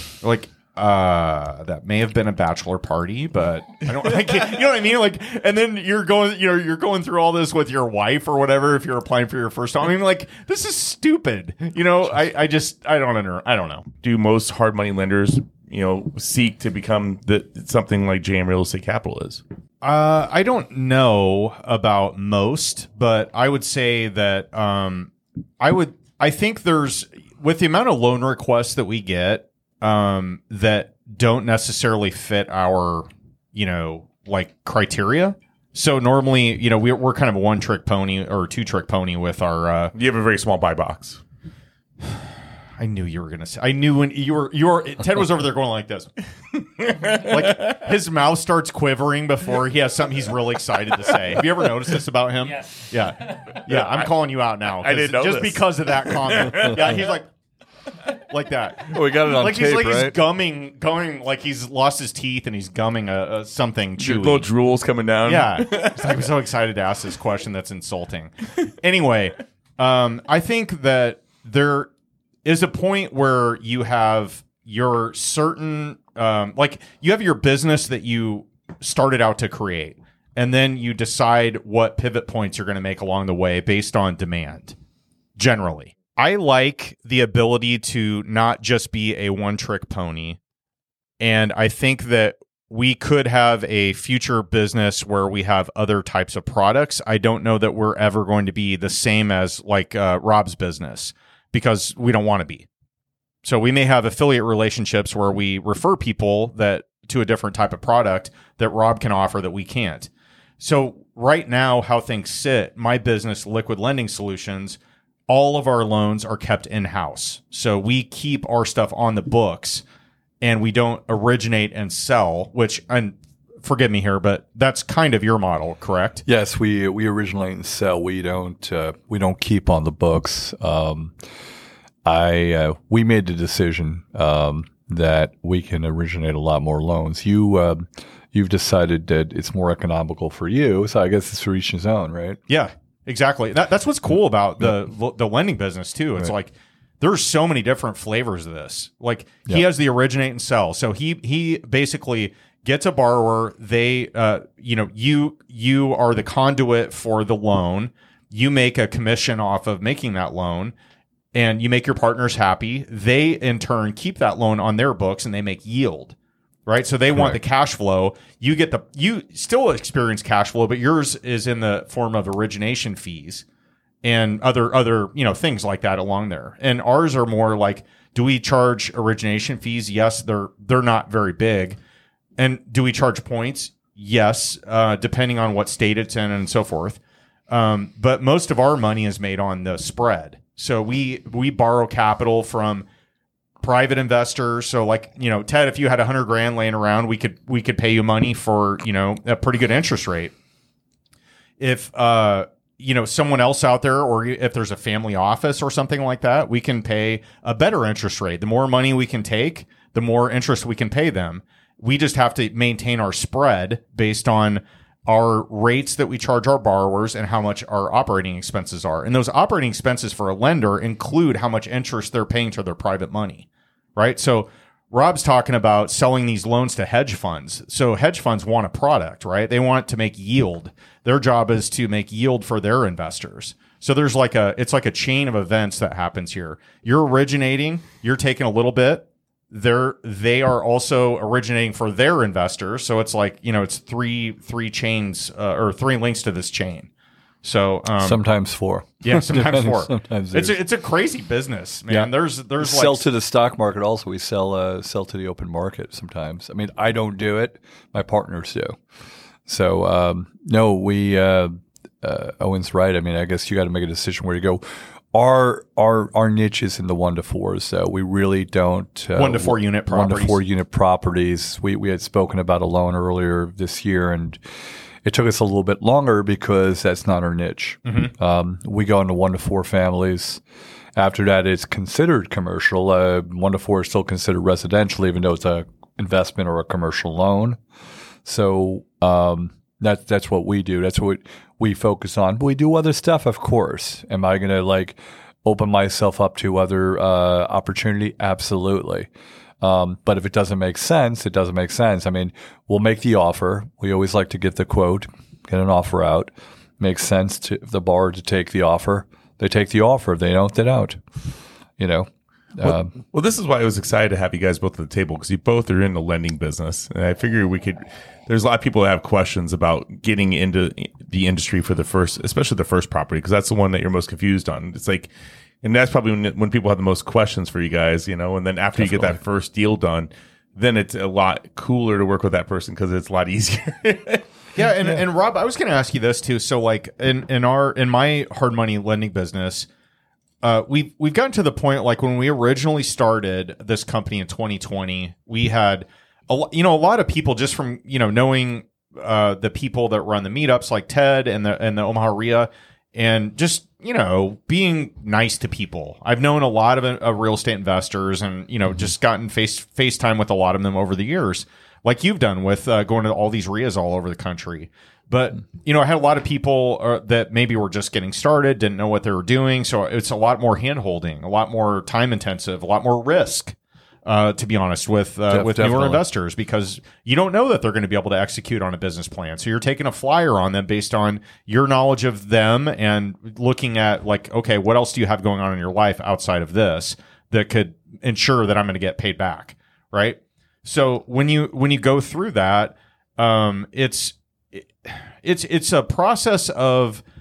That may have been a bachelor party, but I don't. You know what I mean? Like, and then you're going through all this with your wife or whatever if you're applying for your first time. I mean, like, this is stupid. I don't know. Do most hard money lenders seek to become something like JM Real Estate Capital is? I don't know about most, but I would say that I think there's, with the amount of loan requests that we get that don't necessarily fit our criteria. So normally, we're kind of a one-trick pony or two-trick pony with our. You have a very small buy box. I knew you were gonna say. I knew when you were. Ted was over there going like this, like his mouth starts quivering before he has something he's really excited to say. Have you ever noticed this about him? Yes. Yeah. I'm calling you out now. I didn't know just this. because of that comment. Yeah, he's like that. Oh, we got it on tape, he's right? He's gumming like he's lost his teeth and he's gumming something chewy. Little drools coming down. Yeah, I'm so excited to ask this question that's insulting. Anyway, I think that there is a point where you have your certain, you have your business that you started out to create, and then you decide what pivot points you're going to make along the way based on demand. Generally, I like the ability to not just be a one-trick pony, and I think that we could have a future business where we have other types of products. I don't know that we're ever going to be the same as Rob's business, because we don't want to be. So we may have affiliate relationships where we refer people to a different type of product that Rob can offer that we can't. So right now, how things sit, my business, Liquid Lending Solutions, all of our loans are kept in-house. So we keep our stuff on the books and we don't originate and sell, which, and forgive me here, but that's kind of your model, correct? Yes, we originate and sell. We don't keep on the books. We made the decision that we can originate a lot more loans. You've decided that it's more economical for you, so I guess it's for each his own, right? Yeah, exactly. That's what's cool about the lending business too. It's like there's so many different flavors of this. Like he has the originate and sell. So he basically gets a borrower. They you are the conduit for the loan. You make a commission off of making that loan, and you make your partners happy. They in turn keep that loan on their books and they make yield. Right. So they want the cash flow. You still experience cash flow, but yours is in the form of origination fees and other, things like that along there. And ours are more like, do we charge origination fees? Yes. They're not very big. And do we charge points? Yes. Depending on what state it's in and so forth. But most of our money is made on the spread. So we borrow capital from private investors. So like, Ted, if you had $100,000 laying around, we could pay you money for, a pretty good interest rate. If, someone else out there, or if there's a family office or something like that, we can pay a better interest rate. The more money we can take, the more interest we can pay them. We just have to maintain our spread based on our rates that we charge our borrowers and how much our operating expenses are. And those operating expenses for a lender include how much interest they're paying to their private money, right? So Rob's talking about selling these loans to hedge funds. So hedge funds want a product, right? They want to make yield. Their job is to make yield for their investors. So there's it's like a chain of events that happens here. You're originating, you're taking a little bit. They are also originating for their investors. So it's like, it's three chains or three links to this chain. So sometimes four. Yeah, sometimes four. Sometimes it's a crazy business, man. Yeah. There's sell to the stock market. Also, we sell to the open market sometimes. I mean, I don't do it. My partners do. So no, we Owen's right. I mean, I guess you got to make a decision where you go. Our niche is in the 1 to 4s. So we really don't 1 to 4 unit properties. 1 to 4 unit properties. We had spoken about a loan earlier this year, and it took us a little bit longer because that's not our niche. Mm-hmm. We go into 1 to 4 families. After that, it's considered commercial. 1 to 4 is still considered residential, even though it's a investment or a commercial loan. So that's what we do. That's what we focus on. But we do other stuff, of course. Am I going to open myself up to other opportunity? Absolutely. But if it doesn't make sense, it doesn't make sense. I mean, we'll make the offer. We always like to get the quote, get an offer out. Makes sense to the borrower to take the offer. They take the offer. If they don't, they don't. Well, this is why I was excited to have you guys both at the table, because you both are in the lending business. And I figured there's a lot of people that have questions about getting into the industry for especially the first property, because that's the one that you're most confused on. It's like, and that's probably when people have the most questions for you guys, and then after you get that first deal done, then it's a lot cooler to work with that person because it's a lot easier. Yeah. And Rob, I was going to ask you this too. So like in my hard money lending business, we've gotten to the point, like when we originally started this company in 2020, we had a lot of people just from, knowing, the people that run the meetups like Ted and the Omaha RIA, and just, being nice to people. I've known a lot of real estate investors and, just gotten FaceTime with a lot of them over the years, like you've done with going to all these RIAs all over the country. But, I had a lot of people that maybe were just getting started, didn't know what they were doing. So it's a lot more hand-holding, a lot more time intensive, a lot more risk, to be honest, with newer investors, because you don't know that they're going to be able to execute on a business plan. So you're taking a flyer on them based on your knowledge of them and looking at like, okay, what else do you have going on in your life outside of this that could ensure that I'm going to get paid back, right? So when you go through that, it's a process of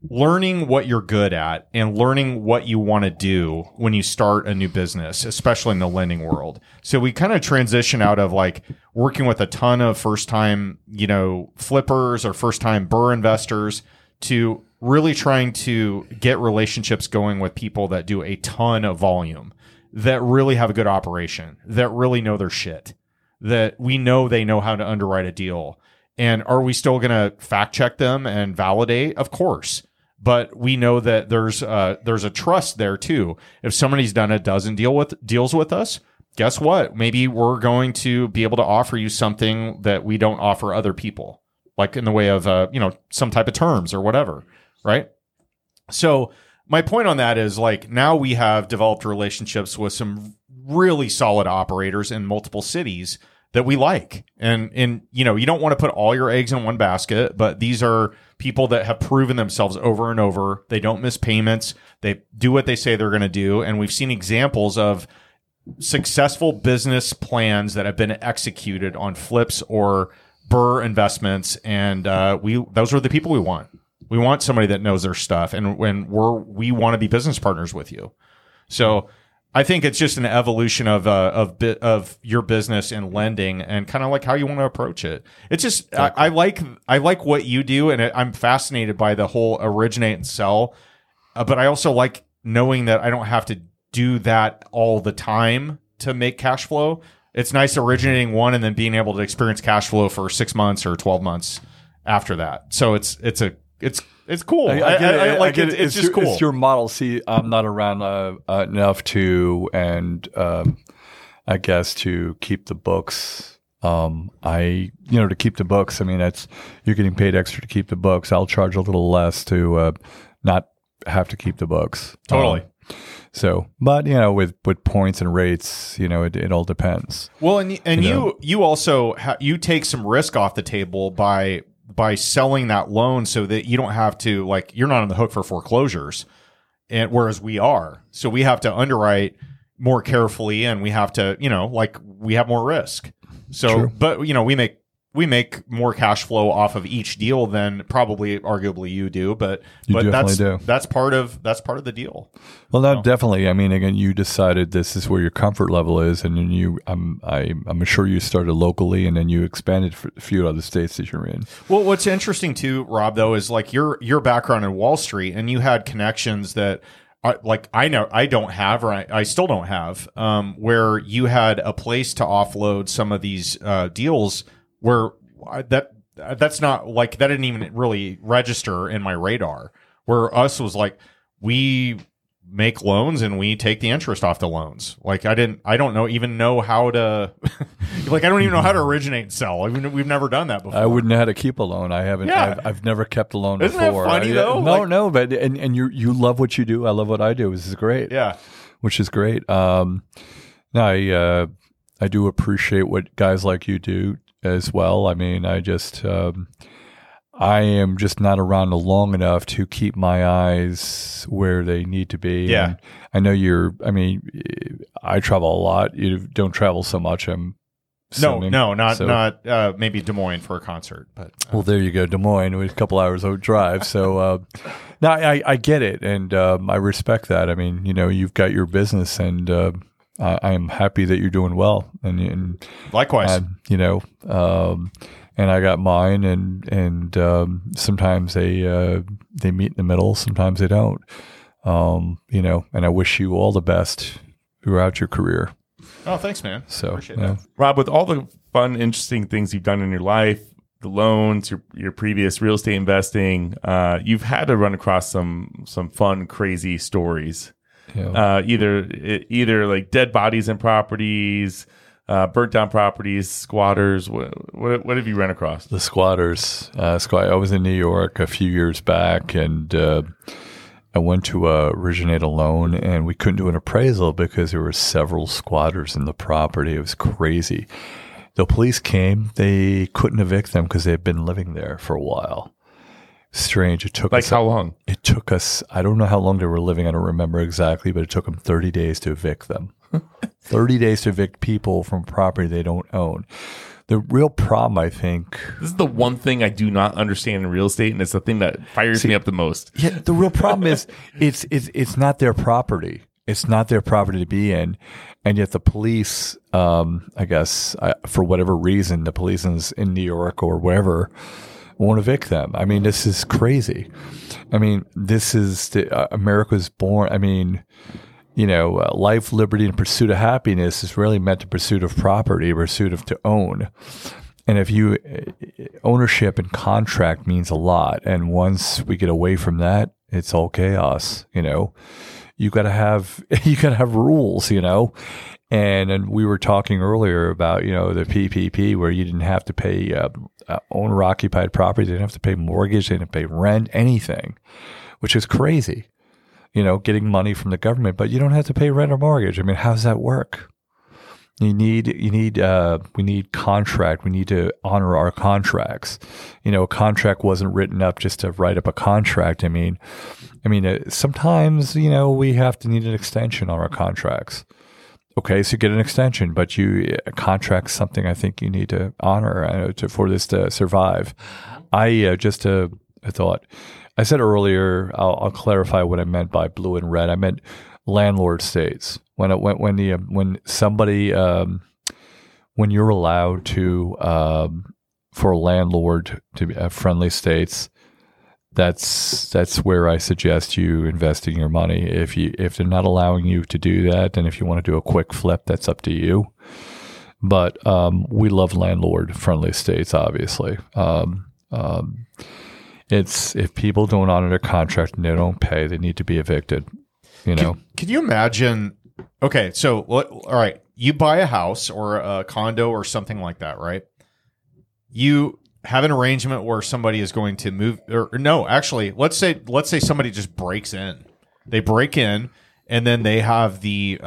learning what you're good at and learning what you want to do when you start a new business, especially in the lending world. So we kind of transition out of like working with a ton of first time, flippers or first time BRRRR investors to really trying to get relationships going with people that do a ton of volume, that really have a good operation, that really know their shit, that we know they know how to underwrite a deal. And are we still going to fact check them and validate? Of course. But we know that there's a trust there too. If somebody's done a dozen deals with us, guess what? Maybe we're going to be able to offer you something that we don't offer other people, like in the way of some type of terms or whatever, right? So my point on that is like now we have developed relationships with some really solid operators in multiple cities that we like. And you don't want to put all your eggs in one basket, but these are people that have proven themselves over and over. They don't miss payments. They do what they say they're going to do. And we've seen examples of successful business plans that have been executed on flips or BRRRR investments. And those are the people we want. We want somebody that knows their stuff. And we want to be business partners with you. So I think it's just an evolution of your business and lending and kind of like how you want to approach it. It's just, I like what you do, and I'm fascinated by the whole originate and sell. But I also like knowing that I don't have to do that all the time to make cash flow. It's nice originating one and then being able to experience cash flow for 6 months or 12 months after that. So it's cool. I like it. It's just cool. It's your model. See, I'm not around enough to, and I guess to keep the books. To keep the books. I mean, you're getting paid extra to keep the books. I'll charge a little less to not have to keep the books. Totally. But with points and rates, it all depends. Well, and you also you take some risk off the table by selling that loan so that you don't have to, like, you're not on the hook for foreclosures, and whereas we are. So we have to underwrite more carefully, and we have to, we have more risk. So, True. But we make more cash flow off of each deal than probably arguably you do, but that's part of the deal. Well, no, definitely. I mean, again, you decided this is where your comfort level is, and then I'm sure you started locally, and then you expanded for a few other states that you're in. Well, what's interesting too, Rob, though, is like your background in Wall Street, and you had connections that I know I don't have, or I still don't have, where you had a place to offload some of these deals. Where that's not like that didn't even really register in my radar. Where us was like, we make loans and we take the interest off the loans. Like I don't even know how to like I don't even know how to originate and sell. I mean, we've never done that before. I wouldn't know how to keep a loan. I haven't. Yeah. I've never kept a loan Isn't before. Isn't that funny though? No, but and you love what you do. I love what I do. This is great. Yeah, which is great. I do appreciate what guys like you do as well. I mean, I am just not around long enough to keep my eyes where they need to be. Yeah. And I know I travel a lot. You don't travel so much. Not maybe Des Moines for a concert, but well, there you go, Des Moines with a couple hours of drive. So no, I get it, and I respect that. I mean, you've got your business, and I am happy that you're doing well, and likewise, and I got mine, and sometimes they meet in the middle, sometimes they don't, and I wish you all the best throughout your career. Oh, thanks, man. So, appreciate that. Rob, with all the fun, interesting things you've done in your life, the loans, your previous real estate investing, you've had to run across some fun, crazy stories. Yeah. Either like dead bodies in properties, burnt down properties, squatters. What have you run across? The squatters. I was in New York a few years back, and I went to originate a loan, and we couldn't do an appraisal because there were several squatters in the property. It was crazy. The police came. They couldn't evict them because they had been living there for a while. Strange. It took us, how long? It took us, I don't know how long they were living. I don't remember exactly, but it took them 30 days to evict them. 30 days to evict people from property they don't own. The real problem, I think, This is the one thing I do not understand in real estate, and it's the thing that fires me up the most. yeah, the real problem is it's not their property. It's not their property to be in, and yet the police, I guess, for whatever reason, the police in New York or wherever won't evict them. I mean, this is crazy. I mean, this is America's born. I mean, life, liberty, and pursuit of happiness is really meant to pursuit of property, pursuit of to own. And if you ownership and contract means a lot, and once we get away from that, it's all chaos. You gotta have rules. And we were talking earlier about the PPP, where you didn't have to pay owner occupied property, they didn't have to pay mortgage, they didn't pay rent, anything, which is crazy. Getting money from the government, but you don't have to pay rent or mortgage. I mean, how does that work? We need contract. We need to honor our contracts. A contract wasn't written up just to write up a contract. I mean, sometimes, we have to need an extension on our contracts. Okay, so you get an extension, but a contract's something I think you need to honor for this to survive. I thought, I said earlier, I'll clarify what I meant by blue and red. I meant landlord states. When you're allowed to for a landlord to have friendly states, that's where I suggest you investing your money. If they're not allowing you to do that, and if you want to do a quick flip, that's up to you. But we love landlord friendly states, obviously. It's if people don't honor their contract and they don't pay, they need to be evicted. Can you imagine? Okay, so all right, you buy a house or a condo or something like that, right? You have an arrangement where somebody is going to move, or no, actually, let's say somebody just breaks in. They break in, and then they have the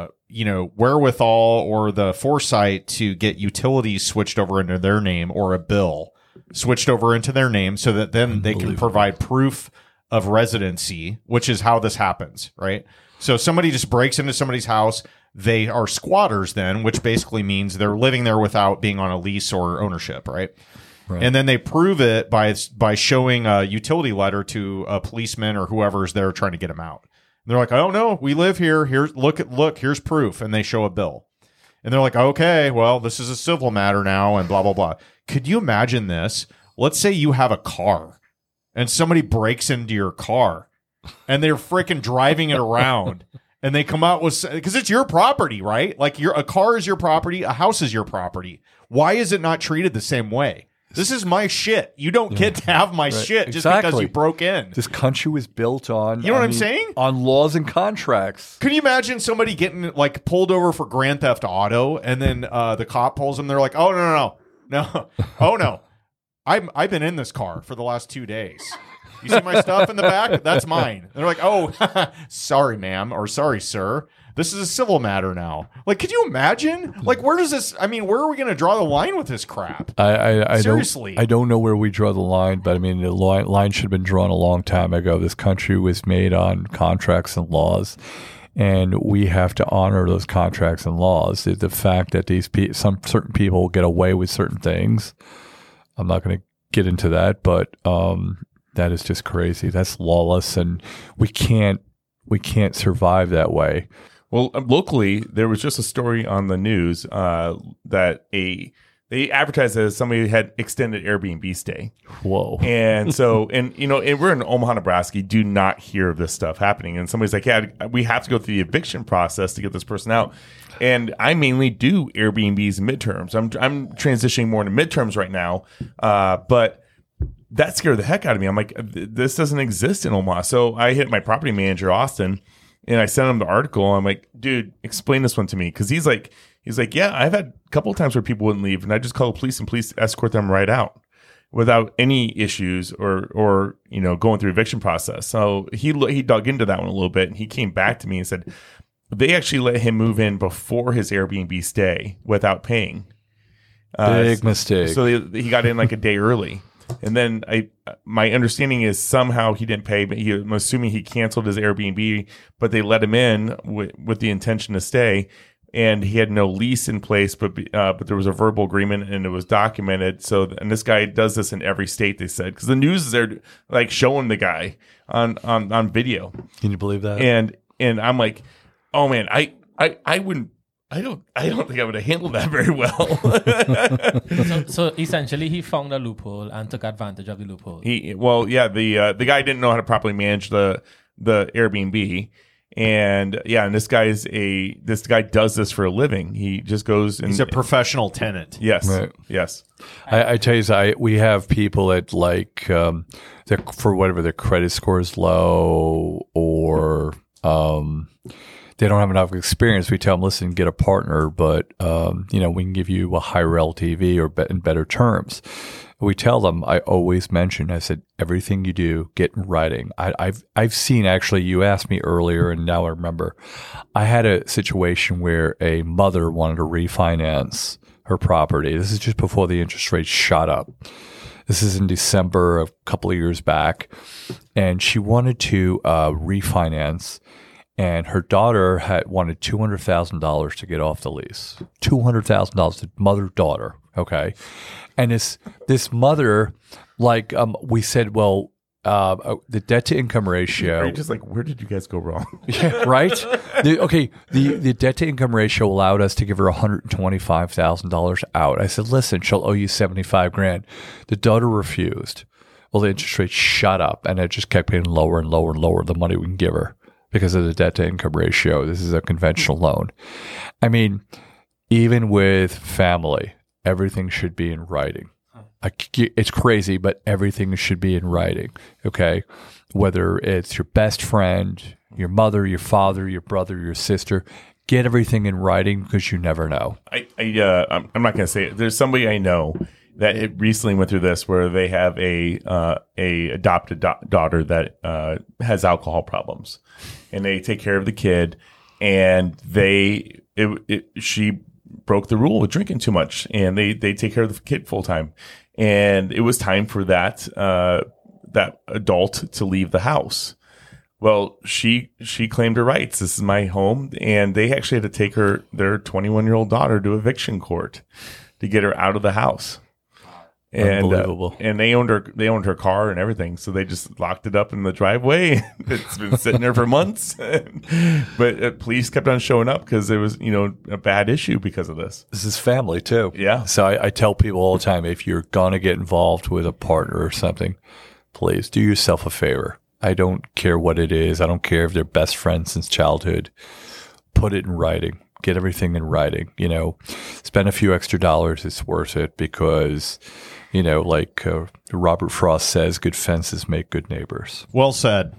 wherewithal or the foresight to get utilities switched over into their name, or a bill switched over into their name, so that then they can provide proof of residency, which is how this happens, right? So somebody just breaks into somebody's house. They are squatters then, which basically means they're living there without being on a lease or ownership, right? And then they prove it by showing a utility letter to a policeman or whoever's there trying to get them out. And they're like, "Oh no, we live here. Here's look, here's proof." And they show a bill. And they're like, "Okay, well, this is a civil matter now," and blah blah blah. Could you imagine this? Let's say you have a car and somebody breaks into your car and they're freaking driving it around, and they come out with, because it's your property, right? Like a car is your property, a house is your property. Why is it not treated the same way? This is my shit. You don't get to have my shit just because you broke in. This country was built on, I'm saying? On laws and contracts. Could you imagine somebody getting pulled over for Grand Theft Auto, and then the cop pulls them? They're like, "Oh no, oh no, I've been in this car for the last 2 days. You see my stuff in the back? That's mine." And they're like, "Oh, sorry, ma'am," or "Sorry, sir. This is a civil matter now." Could you imagine? Where does this? I mean, where are we going to draw the line with this crap? Seriously, I don't know where we draw the line, but I mean, the line should have been drawn a long time ago. This country was made on contracts and laws, and we have to honor those contracts and laws. The fact that some certain people get away with certain things, I'm not going to get into that, but that is just crazy. That's lawless, and we can't survive that way. Well, locally, there was just a story on the news that they advertised as somebody had extended Airbnb stay. Whoa! And so, and we're in Omaha, Nebraska. You do not hear of this stuff happening. And somebody's like, "Yeah, we have to go through the eviction process to get this person out." And I mainly do Airbnbs and midterms. I'm transitioning more into midterms right now, but that scared the heck out of me. I'm like, this doesn't exist in Omaha. So I hit my property manager, Austin, and I sent him the article. I'm like, "Dude, explain this one to me." Because he's like, "Yeah, I've had a couple of times where people wouldn't leave, and I just call the police, and police escort them right out without any issues or going through eviction process." So he dug into that one a little bit, and he came back to me and said they actually let him move in before his Airbnb stay without paying. Big mistake. So he got in a day early. And then my understanding is somehow he didn't pay, but I'm assuming he canceled his Airbnb, but they let him in with the intention to stay. and he had no lease in place, but there was a verbal agreement and it was documented. So, and this guy does this in every state, they said, because the news is there like showing the guy on video. Can you believe that? And I'm like, oh man, I wouldn't. I don't think I would have handled that very well. So essentially, he found a loophole and took advantage of the loophole. The guy didn't know how to properly manage the Airbnb, and this guy does this for a living. He just goes and He's a professional tenant. yes, Right. yes. I tell you, we have people that like for whatever their credit score is low or they don't have enough experience. We tell them, listen, get a partner, but we can give you a higher LTV or in better terms. We tell them, I always mention, I said, everything you do, get in writing. I've seen, actually, you asked me earlier, and now I remember, I had a situation where a mother wanted to refinance her property. This is just before the interest rates shot up. This is in December, a couple of years back, and she wanted to refinance. And her daughter had wanted $200,000 to get off the lease. $200,000, mother-daughter, okay? And this mother, like we said, well, the debt-to-income ratio. You're just like, where did you guys go wrong? Yeah, right? The debt-to-income ratio allowed us to give her $125,000 out. I said, listen, she'll owe you $75,000. The daughter refused. Well, the interest rate shot up, and it just kept getting lower and lower and lower, the money we can give her, because of the debt-to-income ratio. This is a conventional loan. I mean, even with family, everything should be in writing. It's crazy, but everything should be in writing, okay? Whether it's your best friend, your mother, your father, your brother, your sister, get everything in writing because you never know. I'm not going to say it. There's somebody I know that it recently went through this where they have a adopted daughter that has alcohol problems, and they take care of the kid, and she broke the rule with drinking too much, and they take care of the kid full time, and it was time for that adult to leave the house. Well, she claimed her rights. This is my home, and they actually had to take their 21-year-old daughter to eviction court to get her out of the house. And, Unbelievable. And they owned her car and everything, so they just locked it up in the driveway. It's been sitting there for months, but police kept on showing up because it was a bad issue because of this. This is family too. Yeah. So I tell people all the time, if you're gonna get involved with a partner or something, please do yourself a favor. I don't care what it is. I don't care if they're best friends since childhood. Put it in writing. Get everything in writing. Spend a few extra dollars. It's worth it because, like Robert Frost says, good fences make good neighbors. Well said.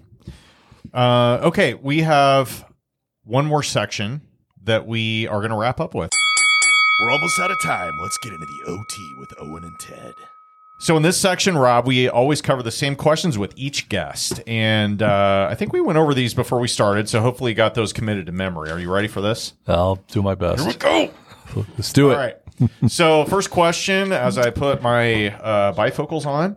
Okay, we have one more section that we are going to wrap up with. We're almost out of time. Let's get into the OT with Owen and Ted. So in this section, Rob, we always cover the same questions with each guest. And I think we went over these before we started, so hopefully you got those committed to memory. Are you ready for this? I'll do my best. Here we go. Let's do it. All right. So first question, as I put my bifocals on,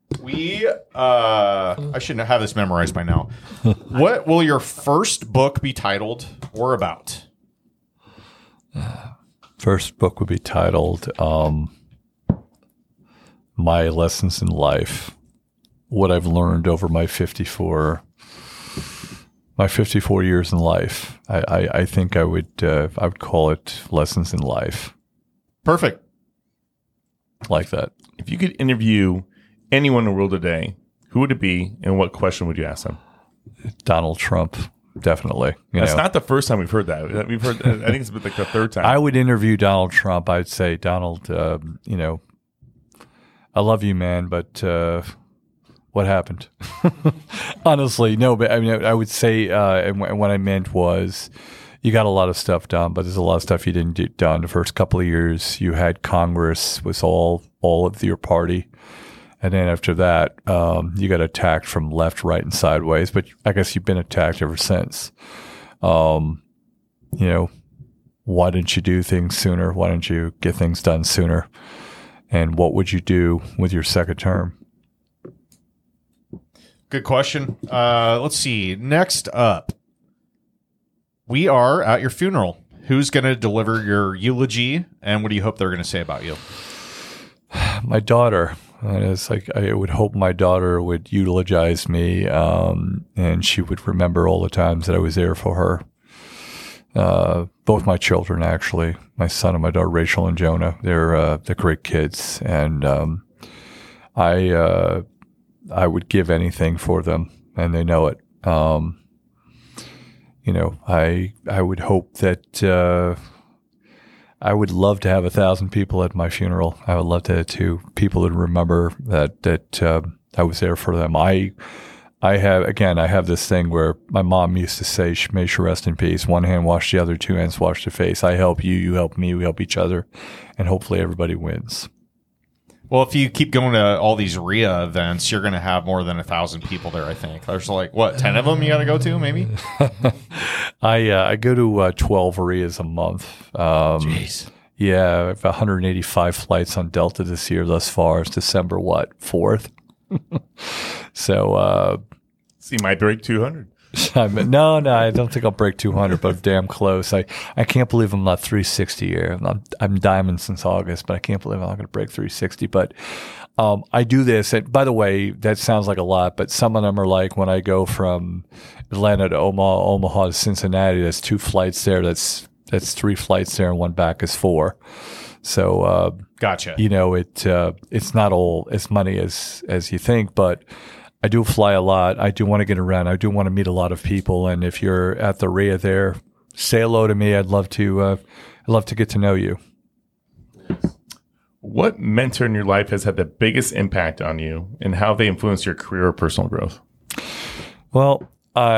I shouldn't have this memorized by now. What will your first book be titled or about? First book would be titled My Lessons in Life. What I've learned over my 54 years in life. I think I would call it Lessons in Life. Perfect. Like that. If you could interview anyone in the world today, who would it be, and what question would you ask them? Donald Trump, definitely. That's not the first time we've heard that. We've heard. I think it's been like the third time. I would interview Donald Trump. I'd say, Donald, I love you, man, but what happened? Honestly, no. But I mean, I would say, and what I meant was, you got a lot of stuff done, but there's a lot of stuff you didn't get done. The first couple of years, you had Congress was all of your party. And then after that, you got attacked from left, right, and sideways. But I guess you've been attacked ever since. Why didn't you do things sooner? Why didn't you get things done sooner? And what would you do with your second term? Good question. Let's see. Next up, we are at your funeral. who's going to deliver your eulogy, and what do you hope they're going to say about you? My daughter. And it's like I would hope my daughter would eulogize me, and she would remember all the times that I was there for her. Both my children, actually, my son and my daughter, Rachel and Jonah, they're great kids, and I would give anything for them, and they know it. I would hope that. I would love to have 1,000 people at my funeral. I would love to people to remember that I was there for them. I have this thing where my mom used to say, "May she rest in peace. One hand wash the other, two hands wash the face." I help you, you help me, we help each other, and hopefully everybody wins. Well, if you keep going to all these RIA events, you're going to have more than 1,000 people there, I think. There's 10 of them you got to go to, maybe? I go to 12 RIAs a month. Jeez. Yeah, I have 185 flights on Delta this year thus far. It's December, 4th? So you might break 200. No, I don't think I'll break 200, but I'm damn close. I can't believe I'm not 360 here. I'm diamond since August, but I can't believe I'm not going to break 360. But I do this. And by the way, that sounds like a lot, but some of them are like when I go from Atlanta to Omaha to Cincinnati, that's 2 flights there. That's 3 flights there, and 1 back is 4. So gotcha. It's not all as money as you think, but I do fly a lot. I do want to get around. I do want to meet a lot of people. And if you're at the RIA there, say hello to me. I'd love to get to know you. What mentor in your life has had the biggest impact on you, and how have they influenced your career or personal growth? Well,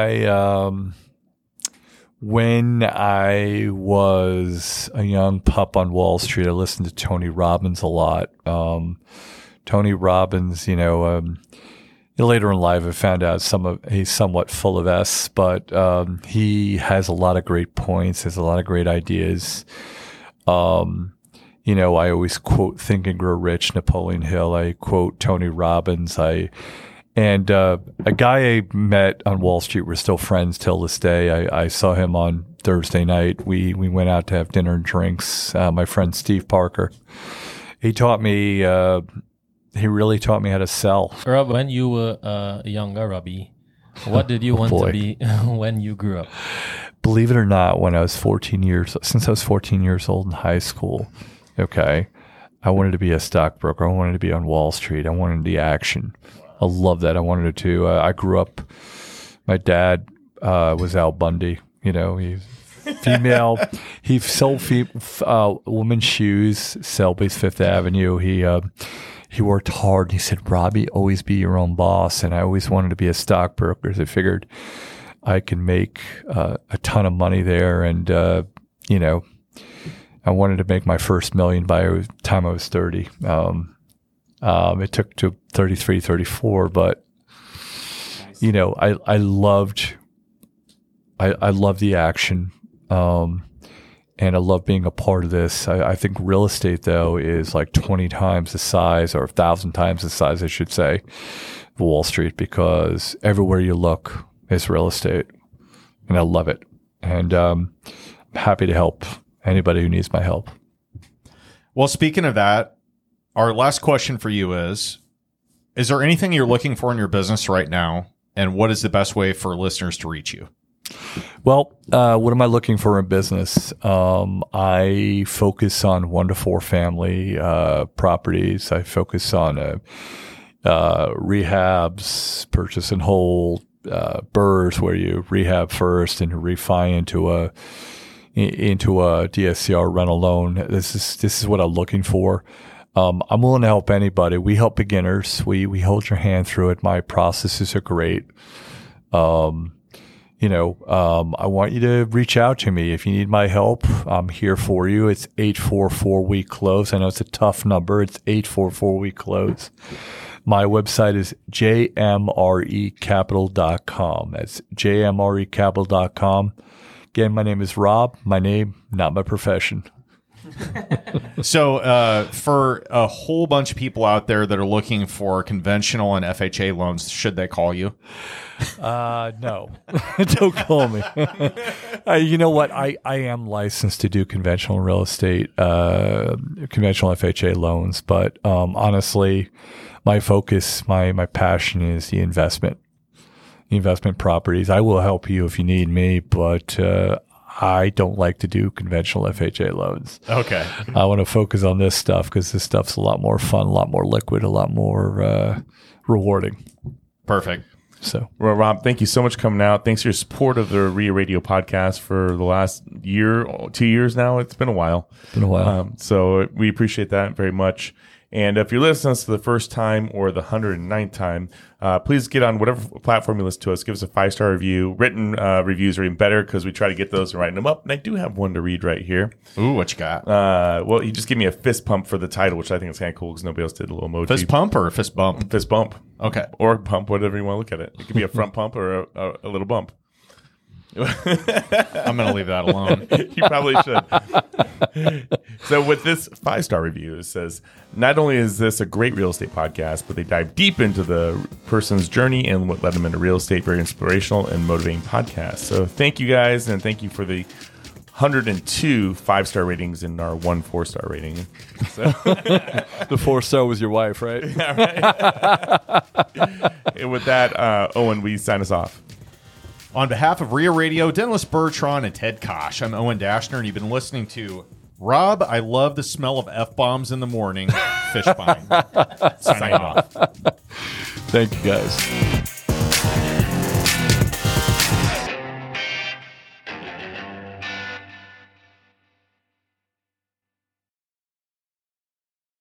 when I was a young pup on Wall Street, I listened to Tony Robbins a lot. Tony Robbins, later in life, I found out he's somewhat full of S, but he has a lot of great points, has a lot of great ideas. I always quote Think and Grow Rich, Napoleon Hill. I quote Tony Robbins. And a guy I met on Wall Street, we're still friends till this day. I saw him on Thursday night. We went out to have dinner and drinks. My friend Steve Parker. He taught me. He really taught me how to sell. Rob, when you were younger, Robbie, what did you want to be when you grew up? Believe it or not, since I was 14 years old in high school, okay, I wanted to be a stockbroker. I wanted to be on Wall Street. I wanted the action. I love that. I wanted to. I grew up. My dad was Al Bundy. He's female. He sold women's shoes, Selby's Fifth Avenue. He worked hard. He said, "Robbie, always be your own boss." And I always wanted to be a stockbroker. So I figured I could make a ton of money there. And, I wanted to make my first $1 million by the time I was 30. It took to 33, 34, but, I loved the action. And I love being a part of this. I think real estate, though, is like 20 times the size, or 1,000 times the size, I should say, of Wall Street, because everywhere you look is real estate. And I love it. And I'm happy to help anybody who needs my help. Well, speaking of that, our last question for you is there anything you're looking for in your business right now? And what is the best way for listeners to reach you? Well, what am I looking for in business? I focus on 1 to 4 family properties. I focus on rehabs, purchase and hold, BRRRRs, where you rehab first and refi into a DSCR rental loan. This is what I'm looking for. I'm willing to help anybody. We help beginners. We hold your hand through it. My processes are great. I want you to reach out to me. If you need my help, I'm here for you. It's 844-WE-CLOSE. I know it's a tough number. It's 844-WE-CLOSE. My website is jmrecapital.com. That's jmrecapital.com. Again, my name is Rob. My name, not my profession. So for a whole bunch of people out there that are looking for conventional and FHA loans, should they call you? No, don't call me. You know what? I am licensed to do conventional real estate, conventional FHA loans, but honestly, my focus, my passion is the investment properties. I will help you if you need me, but I don't like to do conventional FHA loans. Okay. I want to focus on this stuff because this stuff's a lot more fun, a lot more liquid, a lot more rewarding. Perfect. So, Well, Rob, thank you so much for coming out. Thanks for your support of the RIA Radio podcast for the last year, 2 years now. It's been a while. So we appreciate that very much. And if you're listening to us for the first time or the 109th time, please get on whatever platform you listen to us. Give us a 5-star review. Written reviews are even better because we try to get those and write them up. And I do have one to read right here. Ooh, what you got? Well, you just give me a fist pump for the title, which I think is kind of cool because nobody else did a little emoji. Fist pump or fist bump? Fist bump. Okay. Or pump, whatever you want to look at it. It could be a front pump or a little bump. I'm going to leave that alone. You probably should. So with this 5-star review, it says, not only is this a great real estate podcast, but they dive deep into the person's journey and what led them into real estate. Very inspirational and motivating podcast. So thank you guys, and thank you for the 102 5-star ratings and our 1 4-star rating. So, the 4-star was your wife, right? and with that, Owen, we sign us off. On behalf of RIA Radio, Dennis Bertrand, and Ted Kosh, I'm Owen Dashner, and you've been listening to Rob, I love the smell of F-bombs in the morning, Fishbein. Signing off. Thank you, guys.